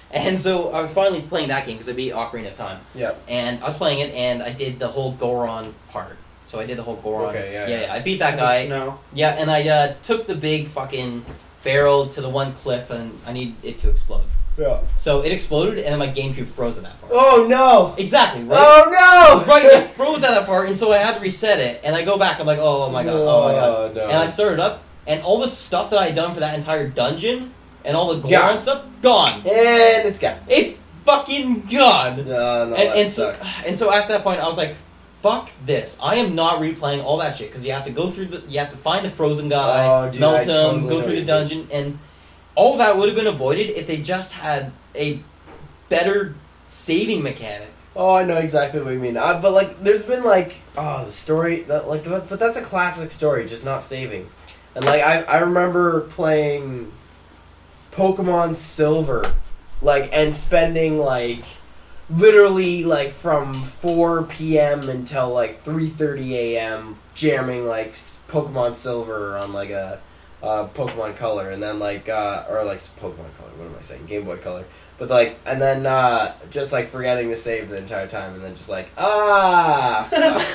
Speaker 2: And so I was finally playing that game because I beat Ocarina of Time.
Speaker 3: Yeah.
Speaker 2: And I was playing it, and I did the whole Goron part. So I did the whole Goron.
Speaker 3: Okay, yeah,
Speaker 2: yeah.
Speaker 3: yeah.
Speaker 2: I beat that
Speaker 4: In the
Speaker 2: guy.
Speaker 4: snow.
Speaker 2: Yeah, and I uh, took the big fucking barrel to the one cliff, and I need it to explode.
Speaker 3: Yeah.
Speaker 2: So it exploded, and then my GameCube froze at that part.
Speaker 3: Oh no!
Speaker 2: Exactly, right?
Speaker 3: Oh no!
Speaker 2: Right, it froze at that part, and so I had to reset it. And I go back, I'm like, oh, oh my god, oh my god.
Speaker 3: No.
Speaker 2: And I started up, and all the stuff that I had done for that entire dungeon, and all the Goron
Speaker 3: Gone.
Speaker 2: stuff, gone.
Speaker 3: And it's gone.
Speaker 2: It's fucking gone.
Speaker 3: No, no,
Speaker 2: and,
Speaker 3: that
Speaker 2: and so,
Speaker 3: sucks.
Speaker 2: and so after that point, I was like, "Fuck this! I am not replaying all that shit because you have to go through the, you have to find the frozen guy,
Speaker 3: Oh, dude,
Speaker 2: melt
Speaker 3: I
Speaker 2: him,
Speaker 3: totally know
Speaker 2: go
Speaker 3: what
Speaker 2: through the
Speaker 3: you
Speaker 2: dungeon, and all that would have been avoided if they just had a better saving mechanic."
Speaker 3: Oh, I know exactly what you mean. Uh, but like, there's been like, oh, the story that like, but but that's a classic story, just not saving. And like, I I remember playing Pokemon Silver, like, and spending like literally like from four p.m. until like three thirty a.m. jamming like s- Pokemon Silver on like a uh, Pokemon Color, and then like uh, or like Pokemon Color. What am I saying? Game Boy Color. But like, and then uh, just like forgetting to save the entire time, and then just like ah.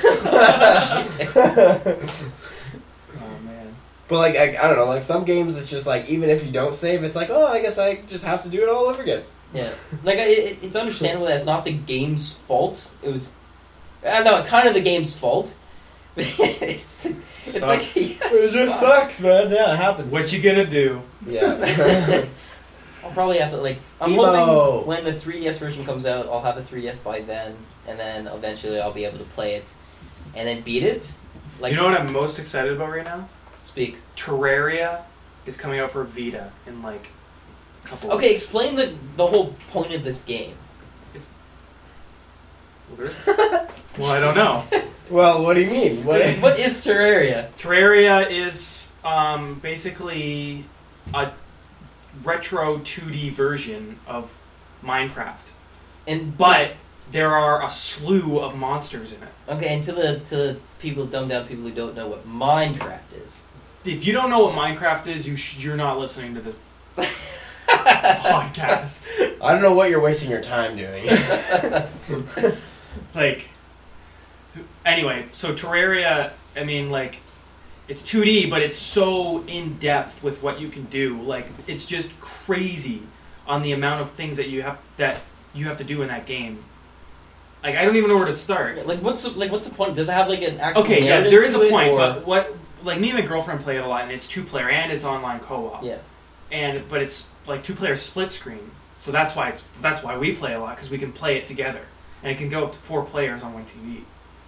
Speaker 4: Oh man.
Speaker 3: But like, I, I don't know. Like some games, it's just like even if you don't save, it's like, oh, I guess I just have to do it all over again.
Speaker 2: Yeah, like I, it, it's understandable that it's not the game's fault. It was, I know it's kind of the game's fault. it's it's like
Speaker 4: Sucks.
Speaker 2: yeah.
Speaker 3: It just sucks, man. Yeah, it happens.
Speaker 4: What you gonna do?
Speaker 3: Yeah.
Speaker 2: I'll probably have to like. I'm
Speaker 3: Emo.
Speaker 2: hoping when the three D S version comes out, I'll have the three D S by then, and then eventually I'll be able to play it, and then beat it. Like
Speaker 4: You know what I'm most excited about right now?
Speaker 2: speak.
Speaker 4: Terraria is coming out for Vita in like a couple.
Speaker 2: Okay,
Speaker 4: weeks.
Speaker 2: explain the the whole point of this game.
Speaker 4: Well, there's- well, I don't know.
Speaker 3: Well, what do you mean? What?
Speaker 2: What is Terraria?
Speaker 4: Terraria is um, basically a retro two D version of Minecraft,
Speaker 2: And
Speaker 4: but there are a slew of monsters in it.
Speaker 2: okay, and to the to the people, dumbed down people who don't know what Minecraft is.
Speaker 4: If you don't know what Minecraft is, you sh- you're not listening to this podcast.
Speaker 3: I don't know what you're wasting your time doing.
Speaker 4: Like, anyway, so Terraria, I mean, like, it's two D, but it's so in depth with what you can do. Like, it's just crazy on the amount of things that you have that you have to do in that game. Like, I don't even know where to start.
Speaker 2: Like what's the, like what's the point? Does it have like an actual
Speaker 4: Okay, yeah,
Speaker 2: narrative
Speaker 4: there is
Speaker 2: to
Speaker 4: a
Speaker 2: it,
Speaker 4: point,
Speaker 2: or-
Speaker 4: but what? Like, me and my girlfriend play it a lot, and it's two player and it's online co-op.
Speaker 2: yeah.
Speaker 4: And but it's like two player split screen, so that's why it's that's why we play a lot because we can play it together, and it can go up to four players on one T V.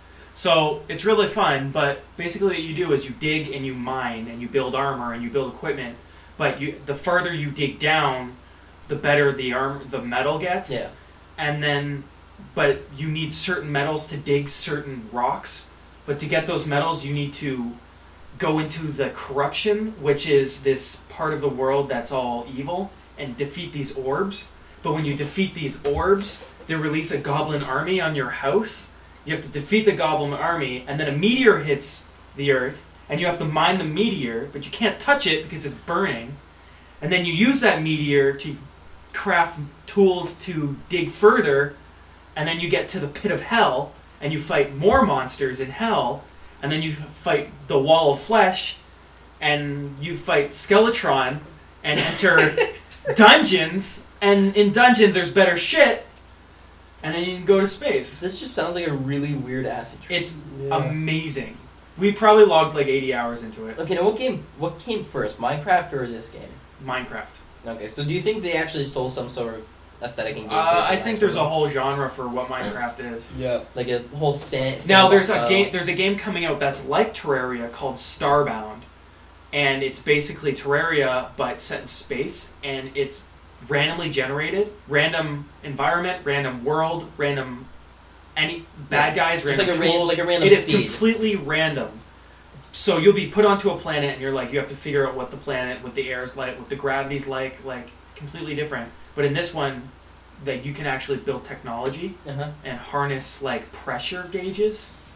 Speaker 4: So it's really fun. But basically, what you do is you dig and you mine and you build armor and you build equipment. But you the further you dig down, the better the arm the metal gets.
Speaker 2: Yeah.
Speaker 4: And then, but you need certain metals to dig certain rocks. But to get those metals, you need to go into the corruption, which is this part of the world that's all evil, and defeat these orbs. But when you defeat these orbs, they release a goblin army on your house. You have to defeat the goblin army, and then a meteor hits the earth, and you have to mine the meteor, but you can't touch it because it's burning. And then you use that meteor to craft tools to dig further, and then you get to the pit of hell, and you fight more monsters in hell, and then you fight the wall of flesh, and you fight Skeletron, and enter dungeons, and in dungeons there's better shit, and then you can go to space.
Speaker 2: This just sounds like a really weird acid trip.
Speaker 4: It's
Speaker 3: Yeah.
Speaker 4: amazing. We probably logged like eighty hours into it.
Speaker 2: Okay, now what game what came first, Minecraft or this game?
Speaker 4: Minecraft.
Speaker 2: Okay, so do you think they actually stole some sort of aesthetic and gameplay?
Speaker 4: Uh, I
Speaker 2: designs
Speaker 4: think there's
Speaker 2: from
Speaker 4: a
Speaker 2: it?
Speaker 4: whole genre for what Minecraft is.
Speaker 3: Yeah.
Speaker 2: like a whole sand.
Speaker 4: Now there's a
Speaker 2: sandbox
Speaker 4: game.
Speaker 2: style.
Speaker 4: There's a game coming out that's like Terraria called Starbound, and it's basically Terraria but set in space, and it's randomly generated, random environment, random world, random any bad guys,
Speaker 2: It's
Speaker 4: random
Speaker 2: like a ra-
Speaker 4: tools.
Speaker 2: like a random
Speaker 4: It is
Speaker 2: seed.
Speaker 4: completely random. So you'll be put onto a planet, and you're like, you have to figure out what the planet, what the air is like, what the gravity's like, like completely different. But in this one, that you can actually build technology
Speaker 2: Uh-huh.
Speaker 4: and harness like pressure gauges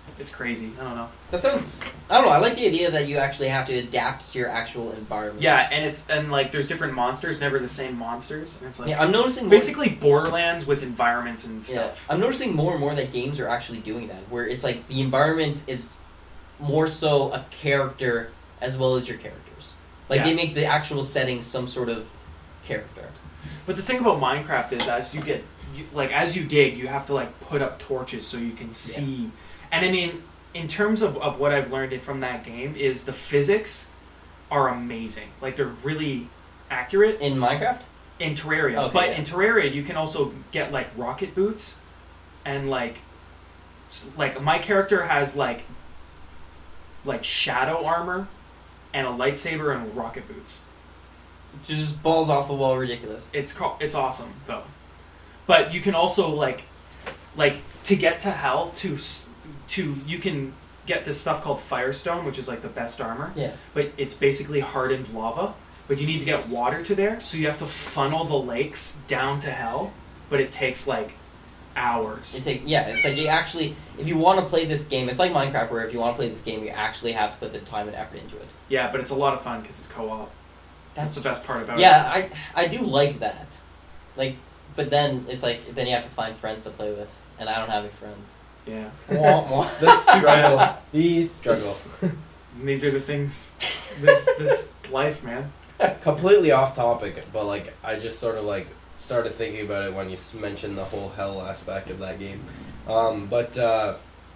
Speaker 4: It's crazy. I don't know.
Speaker 2: That sounds. I don't know. I like the idea that you actually have to adapt to your actual environment.
Speaker 4: Yeah, and it's and like there's different monsters, never the same monsters, and it's like
Speaker 2: Yeah, I'm noticing more,
Speaker 4: basically Borderlands with environments and
Speaker 2: Yeah,
Speaker 4: stuff.
Speaker 2: I'm noticing more and more that games are actually doing that, where it's like the environment is more so a character as well as your characters. Like
Speaker 4: Yeah.
Speaker 2: they make the actual setting some sort of character.
Speaker 4: But the thing about Minecraft is, as you get you, like as you dig, you have to like put up torches so you can see. And I mean, in terms of, of what I've learned from that game, is the physics are amazing. Like they're really accurate
Speaker 2: In Minecraft?
Speaker 4: in Terraria.
Speaker 2: Okay,
Speaker 4: but
Speaker 2: yeah.
Speaker 4: in Terraria, you can also get like rocket boots, and like s- like my character has like like shadow armor and a lightsaber and rocket boots.
Speaker 2: Just balls off the wall ridiculous.
Speaker 4: It's called, it's awesome though. But you can also like like to get to hell to s- to you can get this stuff called Firestone, which is like the best armor,
Speaker 2: Yeah.
Speaker 4: but it's basically hardened lava. But you need to get water to there, so you have to funnel the lakes down to hell. But it takes like hours.
Speaker 2: It take yeah, it's like you actually if you want to play this game, it's like Minecraft where if you want to play this game, you actually have to put the time and effort into it.
Speaker 4: Yeah, but it's a lot of fun because it's co-op. That's the best part about it.
Speaker 2: Yeah, I I do like that. Like, but then it's like then you have to find friends to play with, and I don't have any friends.
Speaker 4: Yeah.
Speaker 2: Wah, wah.
Speaker 3: The struggle. The struggle.
Speaker 4: And these are the things. This this life, man.
Speaker 3: Completely off topic, but like I just sort of like started thinking about it when you s- mentioned the whole hell aspect of that game. Um, but uh,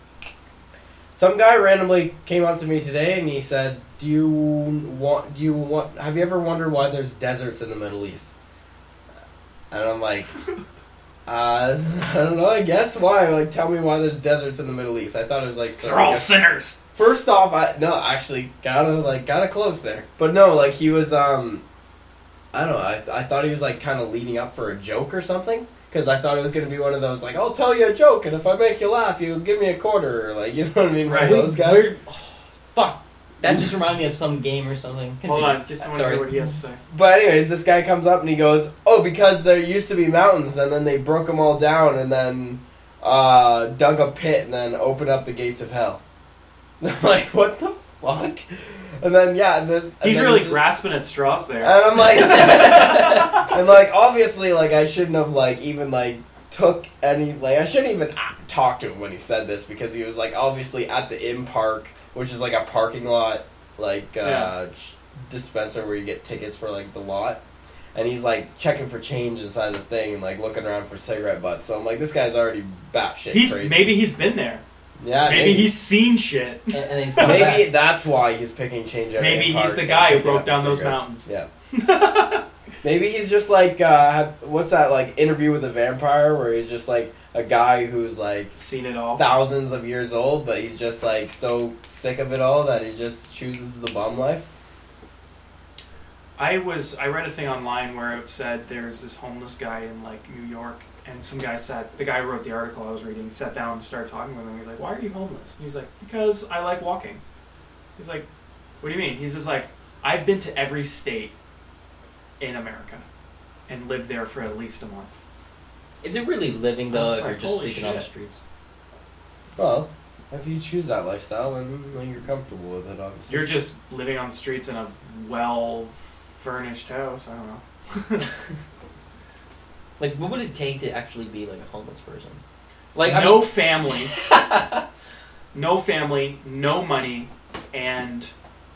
Speaker 3: some guy randomly came up to me today and he said, "Do you want? Do you want? Have you ever wondered why there's deserts in the Middle East?" And I'm like, uh, I don't know. I guess why? Like, tell me why there's deserts in the Middle East. I thought it was like
Speaker 4: They're all
Speaker 3: some-
Speaker 4: sinners.
Speaker 3: First off, I no, actually, gotta like gotta close there. But no, like he was, um, I don't know. I I thought he was like kind of leading up for a joke or something because I thought it was gonna be one of those like I'll tell you a joke and if I make you laugh, you give me a quarter or like you know what I mean?
Speaker 4: Right.
Speaker 3: One of those guys.
Speaker 2: Fuck. That just reminded me of some game or something. Continue.
Speaker 4: Hold on, just I want to
Speaker 2: Sorry.
Speaker 4: hear what he has to say.
Speaker 3: But anyways, this guy comes up and he goes, "Oh, because there used to be mountains and then they broke them all down and then uh, dug a pit and then opened up the gates of hell." I'm like, what the fuck? And then yeah, and this, and
Speaker 4: He's
Speaker 3: then
Speaker 4: really
Speaker 3: he just-
Speaker 4: grasping at straws there.
Speaker 3: And I'm like, and like obviously, like I shouldn't have like even like took any like I shouldn't even uh, talk to him when he said this because he was like obviously at the Im Park, which is like a parking lot like uh,
Speaker 4: Yeah.
Speaker 3: dispenser where you get tickets for like the lot. And he's like checking for change inside the thing and like looking around for cigarette butts. So I'm like, this guy's already batshit
Speaker 4: He's
Speaker 3: crazy.
Speaker 4: maybe he's been there.
Speaker 3: yeah,
Speaker 4: Maybe, he's seen shit.
Speaker 2: And, and he's come
Speaker 3: maybe
Speaker 2: back.
Speaker 3: that's why he's picking change. every
Speaker 4: Maybe
Speaker 3: part
Speaker 4: he's the
Speaker 3: and
Speaker 4: guy who
Speaker 3: picking
Speaker 4: broke
Speaker 3: up the
Speaker 4: down those
Speaker 3: cigarettes.
Speaker 4: mountains.
Speaker 3: Yeah. Maybe he's just like uh, have- what's that like Interview with a Vampire where he's just like a guy who's like
Speaker 4: Seen it all.
Speaker 3: thousands of years old, but he's just like so sick of it all that he just chooses the bum life.
Speaker 4: I was I read a thing online where it said there's this homeless guy in like New York, and some guy sat. The guy who wrote the article I was reading sat down and started talking with him. He's like, "Why are you homeless?" He's like, "Because I like walking." He's like, "What do you mean?" He's just like, "I've been to every state in America, and lived there for at least a month."
Speaker 2: Is it really living though
Speaker 4: I'm
Speaker 2: if
Speaker 4: just
Speaker 2: you're
Speaker 4: like,
Speaker 2: just
Speaker 4: holy
Speaker 2: sleeping on the
Speaker 4: shit.
Speaker 2: streets?
Speaker 3: Well, if you choose that lifestyle, then like, you're comfortable with it, obviously.
Speaker 4: You're just living on the streets in a well furnished house. I don't know.
Speaker 2: Like, what would it take to actually be like a homeless person? Like, I
Speaker 4: no
Speaker 2: mean-
Speaker 4: family, no family, no money, and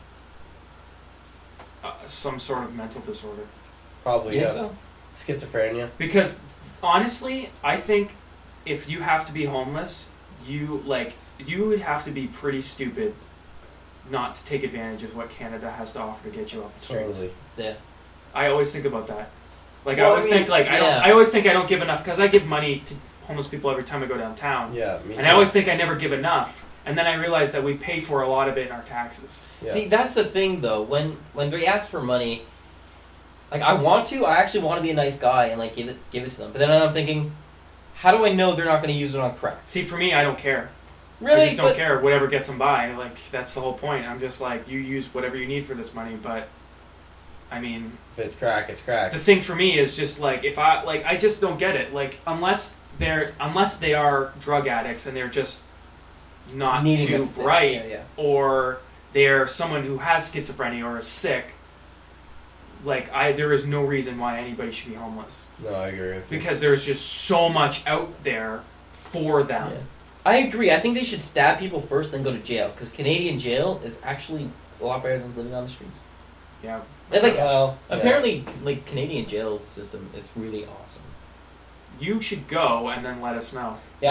Speaker 4: uh, some sort of mental disorder.
Speaker 3: Probably
Speaker 2: You
Speaker 3: yeah.
Speaker 2: think so?
Speaker 3: Schizophrenia.
Speaker 4: Because honestly, I think if you have to be homeless, you like you would have to be pretty stupid not to take advantage of what Canada has to offer to get you off the streets.
Speaker 3: Totally.
Speaker 2: Yeah.
Speaker 4: I always think about that. Like I
Speaker 3: Well, I
Speaker 4: always
Speaker 3: mean,
Speaker 4: think like I don't
Speaker 2: yeah.
Speaker 4: I always think I don't give enough because I give money to homeless people every time I go downtown.
Speaker 3: Yeah, me
Speaker 4: And
Speaker 3: too.
Speaker 4: I always think I never give enough. And then I realize that we pay for a lot of it in our taxes.
Speaker 3: Yeah.
Speaker 2: See, that's the thing though. When when they ask for money, like I want to, I actually want to be a nice guy and like give it give it to them. But then I'm thinking, how do I know they're not going to use it on crack?
Speaker 4: See, for me, I don't care.
Speaker 2: Really?
Speaker 4: I just don't
Speaker 2: But-
Speaker 4: care. Whatever gets them by. Like, that's the whole point. I'm just like, you use whatever you need for this money, but, I mean,
Speaker 3: If it's crack, it's crack.
Speaker 4: the thing for me is just like, if I, like, I just don't get it. Like, unless they're, unless they are drug addicts and they're just not
Speaker 2: Needing
Speaker 4: too
Speaker 2: a fix,
Speaker 4: bright,
Speaker 2: yeah, yeah.
Speaker 4: or they're someone who has schizophrenia or is sick, like I, there is no reason why anybody should be homeless
Speaker 3: No, I agree with you.
Speaker 4: because there's just so much out there for them.
Speaker 2: Yeah. I agree. I think they should stab people first, then go to jail. Because Canadian jail is actually a lot better than living on the streets.
Speaker 4: Yeah.
Speaker 2: And like,
Speaker 3: Well, yeah.
Speaker 2: apparently, like Canadian jail system, it's really awesome.
Speaker 4: You should go and then let us know.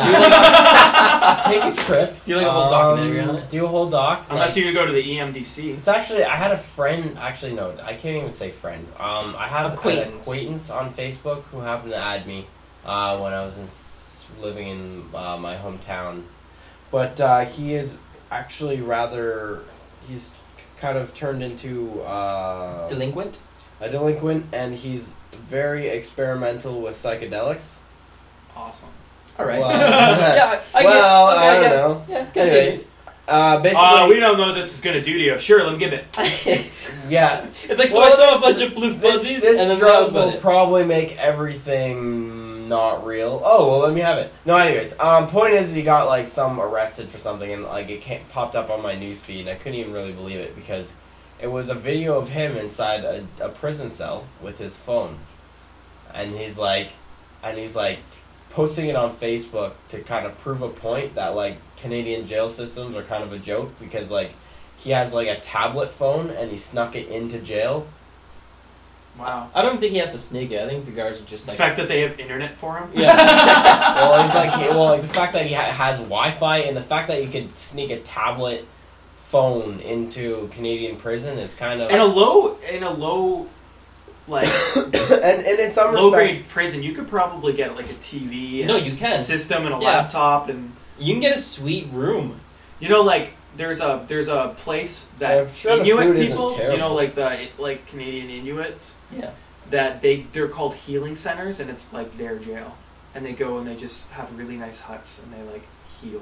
Speaker 3: Yeah. Take a trip.
Speaker 2: Do you like a whole
Speaker 3: um,
Speaker 2: documentary on it?
Speaker 3: Do a whole doc.
Speaker 4: Unless
Speaker 3: like,
Speaker 4: you go to the E M D C.
Speaker 3: It's actually, I had a friend, actually no, I can't even say friend. Um, I have
Speaker 2: Acquaintance.
Speaker 3: an acquaintance on Facebook who happened to add me uh, when I was in, s- living in uh, my hometown. But uh, he is actually rather, he's kind of turned into uh,
Speaker 2: Delinquent?
Speaker 3: a delinquent, and he's very experimental with psychedelics.
Speaker 4: Awesome.
Speaker 2: All right.
Speaker 3: Well,
Speaker 2: yeah, I, I
Speaker 3: well,
Speaker 2: get, okay,
Speaker 3: I don't
Speaker 2: get,
Speaker 3: know.
Speaker 2: Yeah, continue.
Speaker 3: Anyways, uh, basically,
Speaker 4: Uh, we don't know what this is going to do to you. Sure, let me give it.
Speaker 3: yeah.
Speaker 2: It's like, so
Speaker 3: Well,
Speaker 2: I saw
Speaker 3: this-
Speaker 2: a bunch of blue
Speaker 3: This,
Speaker 2: fuzzies,
Speaker 3: this
Speaker 2: and then that
Speaker 3: drug
Speaker 2: was about
Speaker 3: will
Speaker 2: it.
Speaker 3: probably make everything not real. Oh, well, let me have it. No, anyways, um, point is he got, like, some arrested for something, and, like, it came, popped up on my newsfeed, and I couldn't even really believe it, because it was a video of him inside a, a prison cell with his phone. And he's, like, and he's, like, posting it on Facebook to kind of prove a point that, like, Canadian jail systems are kind of a joke, because, like, he has, like, a tablet phone, and he snuck it into jail.
Speaker 4: Wow.
Speaker 2: I don't think he has to sneak it. I think the guards are just
Speaker 4: The
Speaker 2: like...
Speaker 4: fact that they have internet for him?
Speaker 2: Yeah.
Speaker 3: well, he's like, he, well, like the fact that he ha- has Wi-Fi and the fact that you could sneak a tablet phone into Canadian prison is kind of
Speaker 4: In a low, in a low, like,
Speaker 3: and and in some
Speaker 4: low
Speaker 3: respect,
Speaker 4: grade prison, you could probably get like a T V and
Speaker 2: No,
Speaker 4: a
Speaker 2: you
Speaker 4: s-
Speaker 2: can.
Speaker 4: system and a
Speaker 2: Yeah.
Speaker 4: laptop, and
Speaker 2: You can get a sweet room.
Speaker 4: you know, like there's a there's a place that
Speaker 3: I'm sure the
Speaker 4: Inuit
Speaker 3: food isn't
Speaker 4: people, you know,
Speaker 3: terrible.
Speaker 4: like the like Canadian Inuits,
Speaker 2: Yeah.
Speaker 4: that they they're called healing centers, and it's like their jail, and they go and they just have really nice huts and they like heal.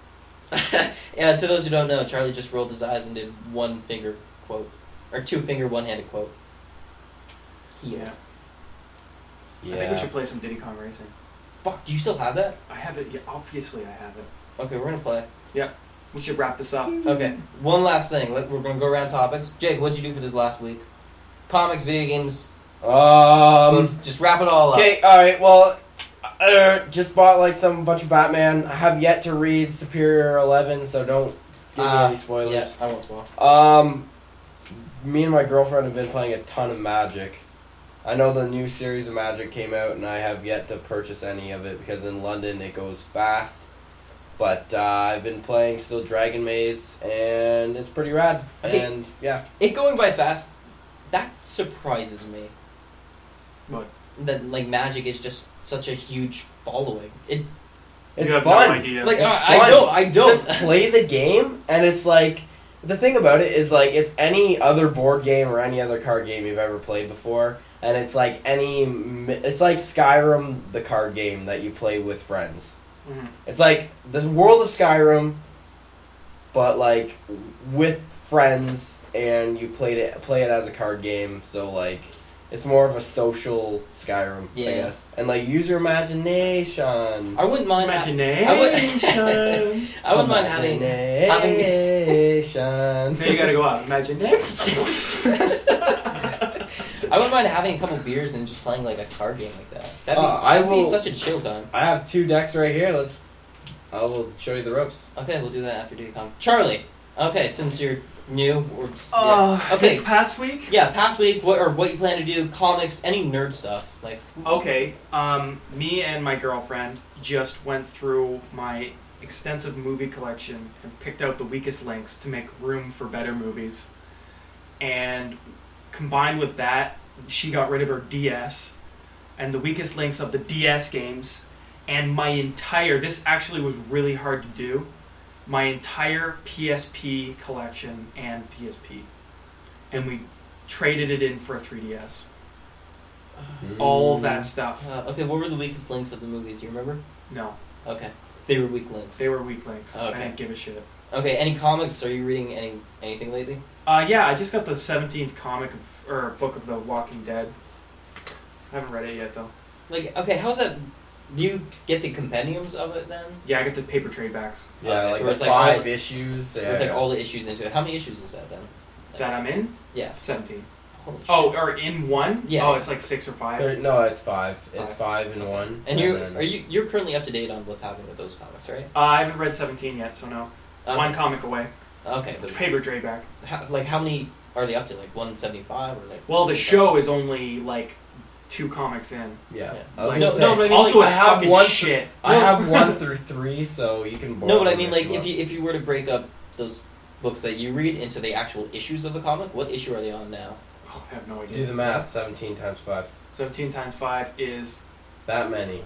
Speaker 2: Yeah, to those who don't know, Charlie just rolled his eyes and did one finger quote. Or two finger, one handed quote. Heal.
Speaker 4: Yeah.
Speaker 3: yeah.
Speaker 4: I think we should play some Diddy Kong Racing.
Speaker 2: Fuck, do you still have that?
Speaker 4: I have it. Yeah, obviously I have it.
Speaker 2: Okay, we're gonna play.
Speaker 4: We should wrap this up.
Speaker 2: Okay, one last thing. Let- We're gonna go around topics. Jake, what'd you do for this last week? Comics, video games,
Speaker 3: Um.
Speaker 2: books. Just wrap it all up.
Speaker 3: Okay. All right. Well, uh, just bought like some bunch of Batman. I have yet to read Superior Eleven, so don't give me
Speaker 2: Uh,
Speaker 3: any spoilers.
Speaker 2: Yeah, I won't spoil.
Speaker 3: Um, me and my girlfriend have been playing a ton of Magic. I know the new series of Magic came out, and I have yet to purchase any of it because in London it goes fast. But uh, I've been playing still Dragon Maze, and it's pretty rad.
Speaker 2: Okay.
Speaker 3: And yeah,
Speaker 2: It going by fast, that surprises me.
Speaker 4: What?
Speaker 2: That, like, Magic is just such a huge following. It
Speaker 3: it's
Speaker 4: you have
Speaker 3: fun.
Speaker 4: no idea.
Speaker 2: Like,
Speaker 3: It's
Speaker 2: I, I
Speaker 3: fun.
Speaker 2: don't, I don't.
Speaker 3: Just play the game, and it's like the thing about it is like it's any other board game or any other card game you've ever played before, and it's like any, it's like Skyrim, the card game that you play with friends.
Speaker 4: Mhm.
Speaker 3: It's like the world of Skyrim, but like with friends, and you played it play it as a card game. So like it's more of a social Skyrim,
Speaker 2: Yeah.
Speaker 3: I guess. And like use your imagination.
Speaker 2: I wouldn't mind. ha-
Speaker 4: Imagination.
Speaker 2: I would. I wouldn't mind having. having
Speaker 3: Imagination.
Speaker 4: Now you gotta go out. Imagination.
Speaker 2: I wouldn't mind having a couple beers and just playing like a card game like that. That'd be,
Speaker 3: Uh, I
Speaker 2: that'd be
Speaker 3: will-
Speaker 2: such a chill time.
Speaker 3: I have two decks right here. Let's. I will show you the ropes.
Speaker 2: Okay, we'll do that after Diddy Kong. Charlie. Okay, since you're new, or
Speaker 4: Uh,
Speaker 2: yeah. okay,
Speaker 4: This past week.
Speaker 2: yeah, past week, what or what you plan to do? Comics, any nerd stuff, like.
Speaker 4: Okay, um, me and my girlfriend just went through my extensive movie collection and picked out the weakest links to make room for better movies. And combined with that, she got rid of her D S and the weakest links of the D S games, and my entire, this actually was really hard to do, my entire P S P collection and P S P. And we traded it in for a three D S. All of that stuff.
Speaker 2: Uh, okay, what were the weakest links of the movies? Do you remember?
Speaker 4: No,
Speaker 2: Okay, they were weak links.
Speaker 4: they were weak links. I
Speaker 2: Okay.
Speaker 4: didn't give a shit.
Speaker 2: Okay, any comics? Are you reading any anything lately?
Speaker 4: Uh, yeah, I just got the seventeenth comic of, or book of The Walking Dead. I haven't read it yet though.
Speaker 2: Like, okay, how's that? Do you get the compendiums of it then?
Speaker 4: Yeah, I get the paper trade backs
Speaker 3: Yeah,
Speaker 2: Okay,
Speaker 3: like
Speaker 2: so
Speaker 3: the
Speaker 2: it's like
Speaker 3: five
Speaker 2: all-
Speaker 3: issues. Yeah,
Speaker 2: Or it's like
Speaker 3: yeah.
Speaker 2: all the issues into it. How many issues is that then?
Speaker 4: that I'm in.
Speaker 2: Yeah.
Speaker 4: Seventeen.
Speaker 2: Holy shit.
Speaker 4: Oh, or in one?
Speaker 2: Yeah.
Speaker 4: Oh, it's like six or five.
Speaker 3: There- no, it's five. It's
Speaker 4: Five.
Speaker 3: five in one.
Speaker 2: And you
Speaker 3: then-
Speaker 2: are you you're currently up to date on what's happening with those comics, right?
Speaker 4: Uh, I haven't read seventeen yet, so no.
Speaker 2: Okay.
Speaker 4: One comic away.
Speaker 2: Okay. The,
Speaker 4: Paper trade back.
Speaker 2: how, like how many are they up to? Like one seventy five or like?
Speaker 4: Well, the show is only like two comics in.
Speaker 3: Yeah.
Speaker 2: Yeah.
Speaker 3: I was
Speaker 2: Like,
Speaker 3: gonna
Speaker 2: no,
Speaker 3: say,
Speaker 2: no, but I mean,
Speaker 4: Also,
Speaker 2: like,
Speaker 4: it's
Speaker 3: I have
Speaker 4: fucking
Speaker 3: one-
Speaker 4: shit.
Speaker 3: I
Speaker 2: No.
Speaker 3: have one through three, so you can. Borrow
Speaker 2: No, but I
Speaker 3: them
Speaker 2: mean,
Speaker 3: if
Speaker 2: like,
Speaker 3: you
Speaker 2: if
Speaker 3: want.
Speaker 2: you if you were to break up those books that you read into the actual issues of the comic, what issue are they on now?
Speaker 4: Oh, I have no idea.
Speaker 3: do the math, seventeen times five.
Speaker 4: seventeen times five is.
Speaker 3: That many.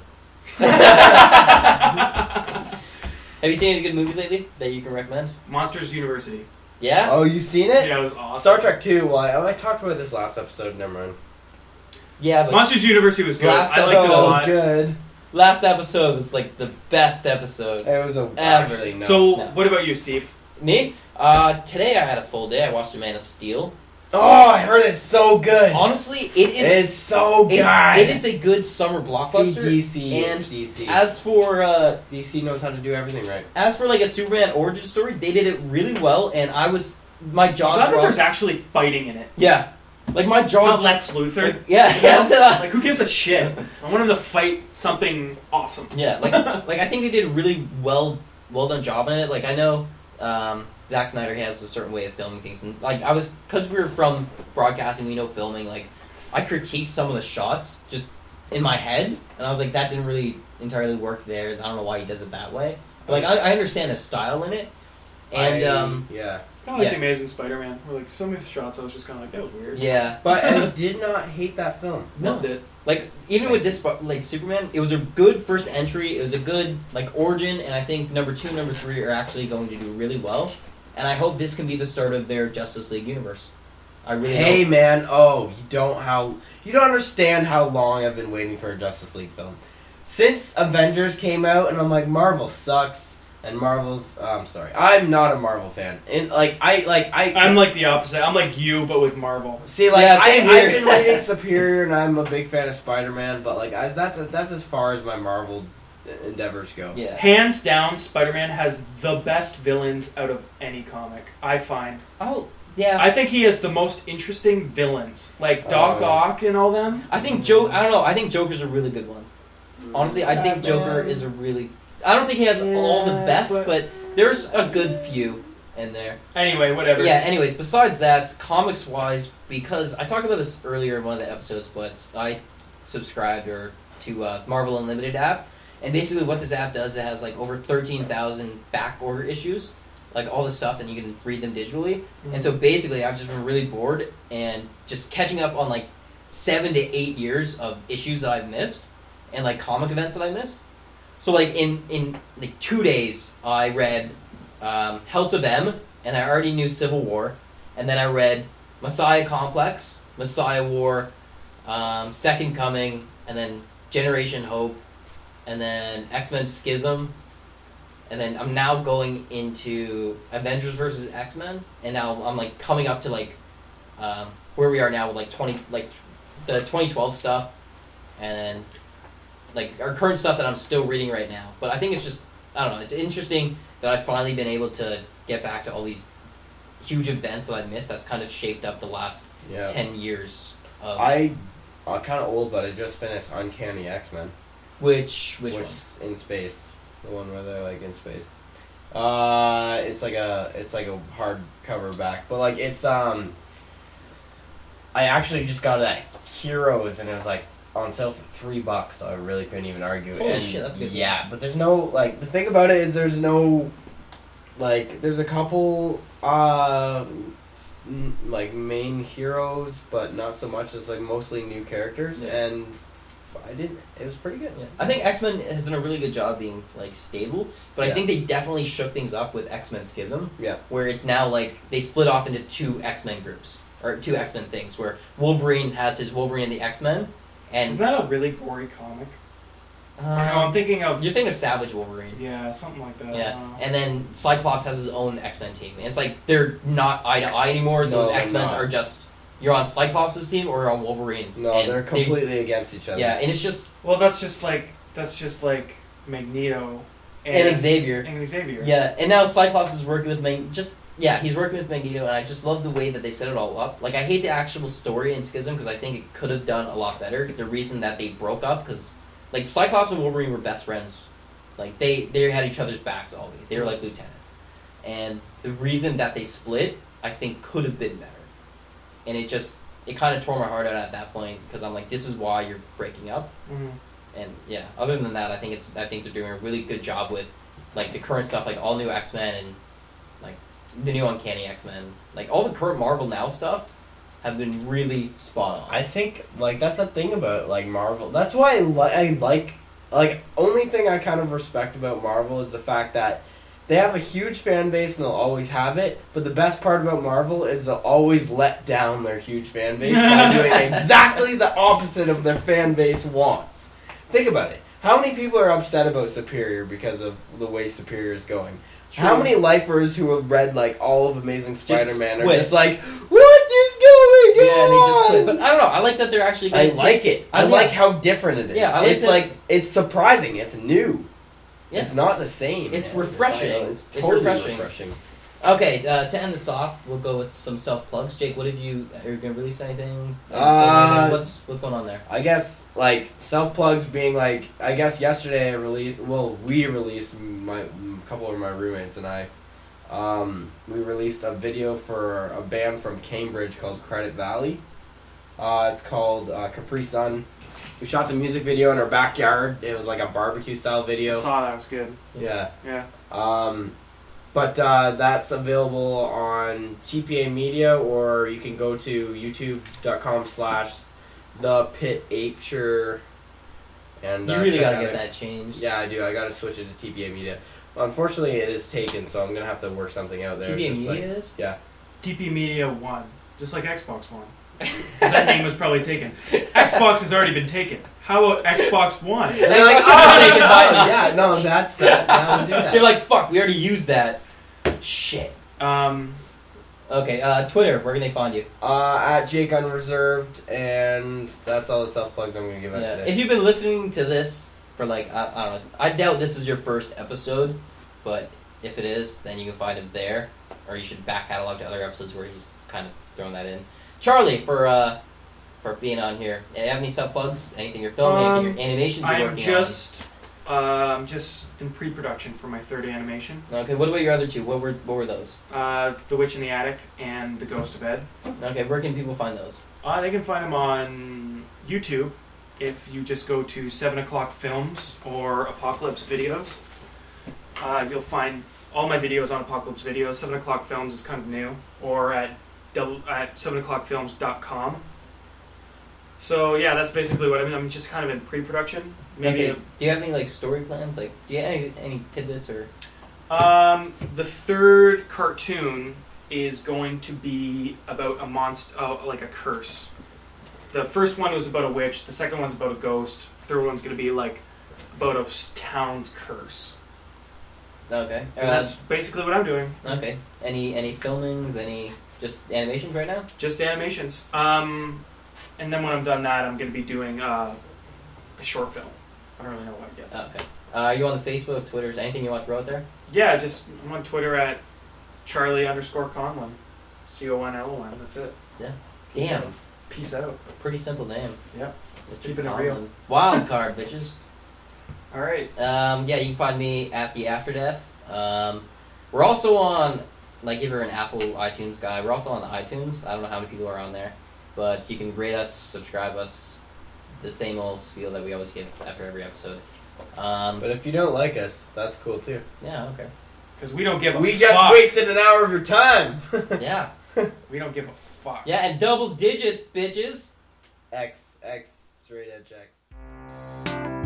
Speaker 2: Have you seen any good movies lately that you can recommend?
Speaker 4: Monsters University.
Speaker 2: Yeah.
Speaker 3: Oh, you seen it?
Speaker 4: Yeah, it was awesome.
Speaker 3: Star Trek two. Well, I, oh, I talked about this last episode. Never mind.
Speaker 2: Yeah, but
Speaker 4: Monsters University was good.
Speaker 2: Last
Speaker 4: I liked it a
Speaker 2: episode-
Speaker 4: lot.
Speaker 3: good.
Speaker 2: last episode was like the best episode.
Speaker 3: It was a
Speaker 2: Ever.
Speaker 3: actually no.
Speaker 4: So,
Speaker 2: No.
Speaker 4: what about you, Steve?
Speaker 2: Me? Uh, today I had a full day. I watched The Man of Steel.
Speaker 3: oh, I heard it's so good.
Speaker 2: Honestly, it is.
Speaker 3: It's so
Speaker 2: it-
Speaker 3: good.
Speaker 2: it is a good summer
Speaker 3: See,
Speaker 2: blockbuster.
Speaker 3: D C.
Speaker 2: and
Speaker 3: It's D C.
Speaker 2: As for uh,
Speaker 3: D C knows how to do everything right.
Speaker 2: as for like a Superman origin story, they did it really well, and I was my jaw
Speaker 4: I'm glad that
Speaker 2: dropped.
Speaker 4: there's actually fighting in it.
Speaker 2: Yeah, like my jaw.
Speaker 4: Not Lex Luthor.
Speaker 2: like, yeah, yeah, that's it.
Speaker 4: Like, who gives a shit? I want him to fight something awesome.
Speaker 2: Yeah, like like I think they did a really well well done job in it. Like I know um, Zack Snyder has a certain way of filming things, and like I was because we were from broadcasting, we know filming. Like I critiqued some of the shots just in my head, and I was like, that didn't really entirely work there. I don't know why he does it that way. But like I, I understand his style in it, and
Speaker 3: I-
Speaker 2: um,
Speaker 3: yeah.
Speaker 4: Kind of like
Speaker 2: Yeah.
Speaker 4: The Amazing Spider-Man, where like some of the shots I was just kind of like, that was weird.
Speaker 2: yeah.
Speaker 3: But I did not hate that film.
Speaker 4: Loved it.
Speaker 2: Like even with this, like Superman, it was a good first entry. It was a good like origin, and I think number two, number three are actually going to do really well. And I hope this can be the start of their Justice League universe. I really
Speaker 3: Hey
Speaker 2: hope.
Speaker 3: man, oh, you don't how you don't understand how long I've been waiting for a Justice League film. Since Avengers came out, and I'm like, Marvel sucks, and Marvel's. Oh, I'm sorry, I'm not a Marvel fan, and like I like I.
Speaker 4: I'm like the opposite. I'm like you, but with Marvel.
Speaker 3: See, like
Speaker 2: Yeah,
Speaker 3: I,
Speaker 2: same
Speaker 3: I've
Speaker 2: here.
Speaker 3: been reading Superior, and I'm a big fan of Spider-Man, but like I, that's that's as far as my Marvel endeavors go.
Speaker 2: Yeah.
Speaker 4: Hands down, Spider-Man has the best villains out of any comic, I find.
Speaker 2: Oh yeah.
Speaker 4: I think he has the most interesting villains. Like Doc
Speaker 3: Oh.
Speaker 4: Ock and all them.
Speaker 2: I think Joe. I don't know. I think Joker's a really good one. Honestly, I think Joker
Speaker 3: Batman.
Speaker 2: is a really. I don't think he has all the
Speaker 4: Yeah,
Speaker 2: best,
Speaker 4: but-
Speaker 2: but there's a good few in there.
Speaker 4: Anyway, whatever.
Speaker 2: Yeah, anyways, besides that, comics wise, because I talked about this earlier in one of the episodes, but I subscribed or to uh, Marvel Unlimited app, and basically what this app does, it has like over thirteen thousand back order issues, like all the stuff, and you can read them digitally. And so basically, I've just been really bored and just catching up on like seven to eight years of issues that I've missed, and like comic events that I missed. So like in in like two days, I read um, House of M, and I already knew Civil War, and then I read Messiah Complex, Messiah War, um, Second Coming, and then Generation Hope, and then X-Men Schism, and then I'm now going into Avengers versus X-Men, and now I'm like coming up to like um, where we are now with like twenty like the twenty twelve stuff, and like our current stuff that I'm still reading right now. But I think it's just I don't know. It's interesting that I've finally been able to get back to all these huge events that I missed. That's kind of shaped up the last
Speaker 3: Yeah.
Speaker 2: ten years. Of,
Speaker 3: I, I'm kind of old, but I just finished Uncanny X-Men.
Speaker 2: which which one?
Speaker 3: in space, the one where they're like in space. Uh, it's like a it's like a hardcover back, but like it's um. I actually just got it at Heroes, and it was like on sale for three bucks. So I really couldn't even argue.
Speaker 2: Holy
Speaker 3: and
Speaker 2: shit, that's a good
Speaker 3: Yeah, but there's no like the thing about it is there's no like there's a couple uh n- like main heroes, but not so much. It's like mostly new characters,
Speaker 2: Yeah.
Speaker 3: and I didn't. It was pretty good.
Speaker 2: Yeah. I think X-Men has done a really good job being like stable, but I
Speaker 3: Yeah.
Speaker 2: think they definitely shook things up with X-Men Schism,
Speaker 3: Yeah.
Speaker 2: where it's now like they split off into two X-Men groups or two X-Men things, where Wolverine has his Wolverine and the X-Men, and
Speaker 4: Is that a really gory comic?
Speaker 2: um,
Speaker 4: Or no, I'm thinking of.
Speaker 2: you're thinking of Savage Wolverine.
Speaker 4: Yeah, something like that.
Speaker 2: Yeah,
Speaker 4: I don't know.
Speaker 2: and then Cyclops has his own X-Men team. And it's like they're not eye to eye anymore.
Speaker 3: No,
Speaker 2: Those
Speaker 3: they're
Speaker 2: X-Men
Speaker 3: not.
Speaker 2: are just you're on Cyclops' team or you're on Wolverine's.
Speaker 3: No,
Speaker 2: and
Speaker 3: they're
Speaker 2: they-
Speaker 3: completely against each other.
Speaker 2: Yeah, and it's just
Speaker 4: Well, that's just like that's just like Magneto
Speaker 2: And,
Speaker 4: and,
Speaker 2: Xavier.
Speaker 4: and Xavier.
Speaker 2: Yeah, and now Cyclops is working with Mag. Just yeah, he's working with Magneto, and I just love the way that they set it all up. Like I hate the actual story in Schism because I think it could have done a lot better. The reason that they broke up because like Cyclops and Wolverine were best friends. Like they they had each other's backs always. They were like lieutenants, and the reason that they split, I think, could have been better. And it just it kind of tore my heart out at that point because I'm like, this is why you're breaking up.
Speaker 4: Mm-hmm.
Speaker 2: And yeah, other than that, I think it's I think they're doing a really good job with like the current stuff, like all new X-Men and like the new Uncanny X-Men, like all the current Marvel Now stuff have been really spot on.
Speaker 3: I think like that's the thing about like Marvel. That's why I, li- I like like only thing I kind of respect about Marvel is the fact that they have a huge fan base and they'll always have it. But the best part about Marvel is they'll always let down their huge fan base by doing exactly the opposite of their fan base wants. Think about it. How many people are upset about Superior because of the way Superior is going?
Speaker 2: True.
Speaker 3: How many lifers who have read like all of Amazing Spider-Man are
Speaker 2: quit.
Speaker 3: just like, what is going
Speaker 2: Yeah, and they just
Speaker 3: on?
Speaker 2: split. But I don't know. I like that they're actually.
Speaker 3: I
Speaker 2: Gonna
Speaker 3: like
Speaker 2: take-
Speaker 3: it. I
Speaker 2: I
Speaker 3: like
Speaker 2: like-
Speaker 3: how different it is.
Speaker 2: Yeah, I like
Speaker 3: it's
Speaker 2: that-
Speaker 3: like it's surprising. It's new.
Speaker 2: Yeah.
Speaker 3: It's not the same.
Speaker 2: It's
Speaker 3: man.
Speaker 2: refreshing.
Speaker 3: I know, It's,
Speaker 2: It's
Speaker 3: totally
Speaker 2: refreshing.
Speaker 3: refreshing.
Speaker 2: Okay, uh, to end this off, we'll go with some self plugs. Jake, what have you? Are you gonna release anything?
Speaker 3: Uh,
Speaker 2: what's what's going on there?
Speaker 3: I guess like self plugs being like I guess yesterday I released. Well, we released my a couple of my roommates and I. Um, we released a video for a band from Cambridge called Credit Valley. Uh, it's called uh, Capri Sun. We shot the music video in our backyard. It was like a barbecue style
Speaker 4: I
Speaker 3: video.
Speaker 4: saw that. It was good.
Speaker 3: Yeah.
Speaker 4: Yeah.
Speaker 3: Um, but uh, that's available on T P A Media, or you can go to youtube.com slash the Pit Apeshire. And
Speaker 2: You
Speaker 3: uh,
Speaker 2: really
Speaker 3: check
Speaker 2: gotta
Speaker 3: out
Speaker 2: get
Speaker 3: it.
Speaker 2: that changed.
Speaker 3: Yeah, I do. I gotta switch it to T P A Media. Unfortunately, it is taken, so I'm gonna have to work something out there.
Speaker 2: T V
Speaker 3: Just,
Speaker 2: Media
Speaker 3: like-
Speaker 2: is.
Speaker 3: yeah.
Speaker 4: T P Media One, just like Xbox One. 'Cause that name was probably taken. Xbox has already been taken. How about Xbox One?
Speaker 3: And they're like,
Speaker 2: Xbox
Speaker 3: oh,
Speaker 2: is taken by
Speaker 3: oh,
Speaker 2: us."
Speaker 3: yeah, no, that's that. That would do that.
Speaker 2: They're like, fuck, we already used that. Shit.
Speaker 4: Um,
Speaker 2: Okay, uh, Twitter, where can they find you?
Speaker 3: uh, at Jake Unreserved, and that's all the self plugs I'm gonna give out
Speaker 2: Yeah.
Speaker 3: today.
Speaker 2: If you've been listening to this for like, I, I don't know, I doubt this is your first episode, but if it is, then you can find him there, or you should back catalog to other episodes where he's kind of thrown that in. Charlie, for uh, for being on here, you have any self plugs? Anything you're filming?
Speaker 4: Um,
Speaker 2: anything your animations you're
Speaker 4: I am
Speaker 2: working
Speaker 4: just, um, just in pre-production for my third animation.
Speaker 2: on? Okay, what about your other two? What were what were those?
Speaker 4: Uh, The Witch in the Attic and The Ghost of Ed.
Speaker 2: Okay, where can people find those?
Speaker 4: Uh, they can find them on YouTube if you just go to seven o'clock films or Apocalypse Videos. Uh, you'll find all my videos on Apocalypse Videos. seven o'clock films is kind of new. Or at, del- at seven o'clock films dot com. So yeah, that's basically what I mean. I'm just kind of in pre-production. Maybe
Speaker 2: Okay, do you have any like story plans? Like, do you have any, any tidbits or?
Speaker 4: Um, the third cartoon is going to be about a monster, uh, like a curse. The first one was about a witch. The second one's about a ghost. The third one's going to be like about a s- town's curse.
Speaker 2: Okay.
Speaker 4: And
Speaker 2: Uh,
Speaker 4: that's basically what I'm doing.
Speaker 2: okay. Any any filmings? Any just animations right now?
Speaker 4: Just animations. Um, and then when I'm done that, I'm going to be doing uh, a short film. I don't really know what yet.
Speaker 2: Okay. Uh, are you on the Facebook, Twitter? Is anything you want to throw out there?
Speaker 4: Yeah, just I'm on Twitter at Charlie underscore Conlon. C O N L O N. That's it. Peace
Speaker 2: Damn.
Speaker 4: out. Peace out.
Speaker 2: Pretty simple name.
Speaker 4: Yeah.
Speaker 2: Mister
Speaker 4: Keeping it
Speaker 2: Conlon.
Speaker 4: real.
Speaker 2: Wild card, bitches.
Speaker 4: All right.
Speaker 2: Um, yeah, you can find me at the After Death. Um, we're also on, like, if you're an Apple iTunes guy, we're also on the iTunes. I don't know how many people are on there, but you can rate us, subscribe us, the same old spiel that we always give after every episode. Um,
Speaker 3: But if you don't like us, that's cool too.
Speaker 2: yeah, okay.
Speaker 4: Because we don't give a
Speaker 3: We
Speaker 4: fuck.
Speaker 3: just wasted an hour of your time.
Speaker 2: Yeah.
Speaker 4: We don't give a fuck.
Speaker 2: Yeah, and double digits, bitches.
Speaker 3: X, X, straight edge X.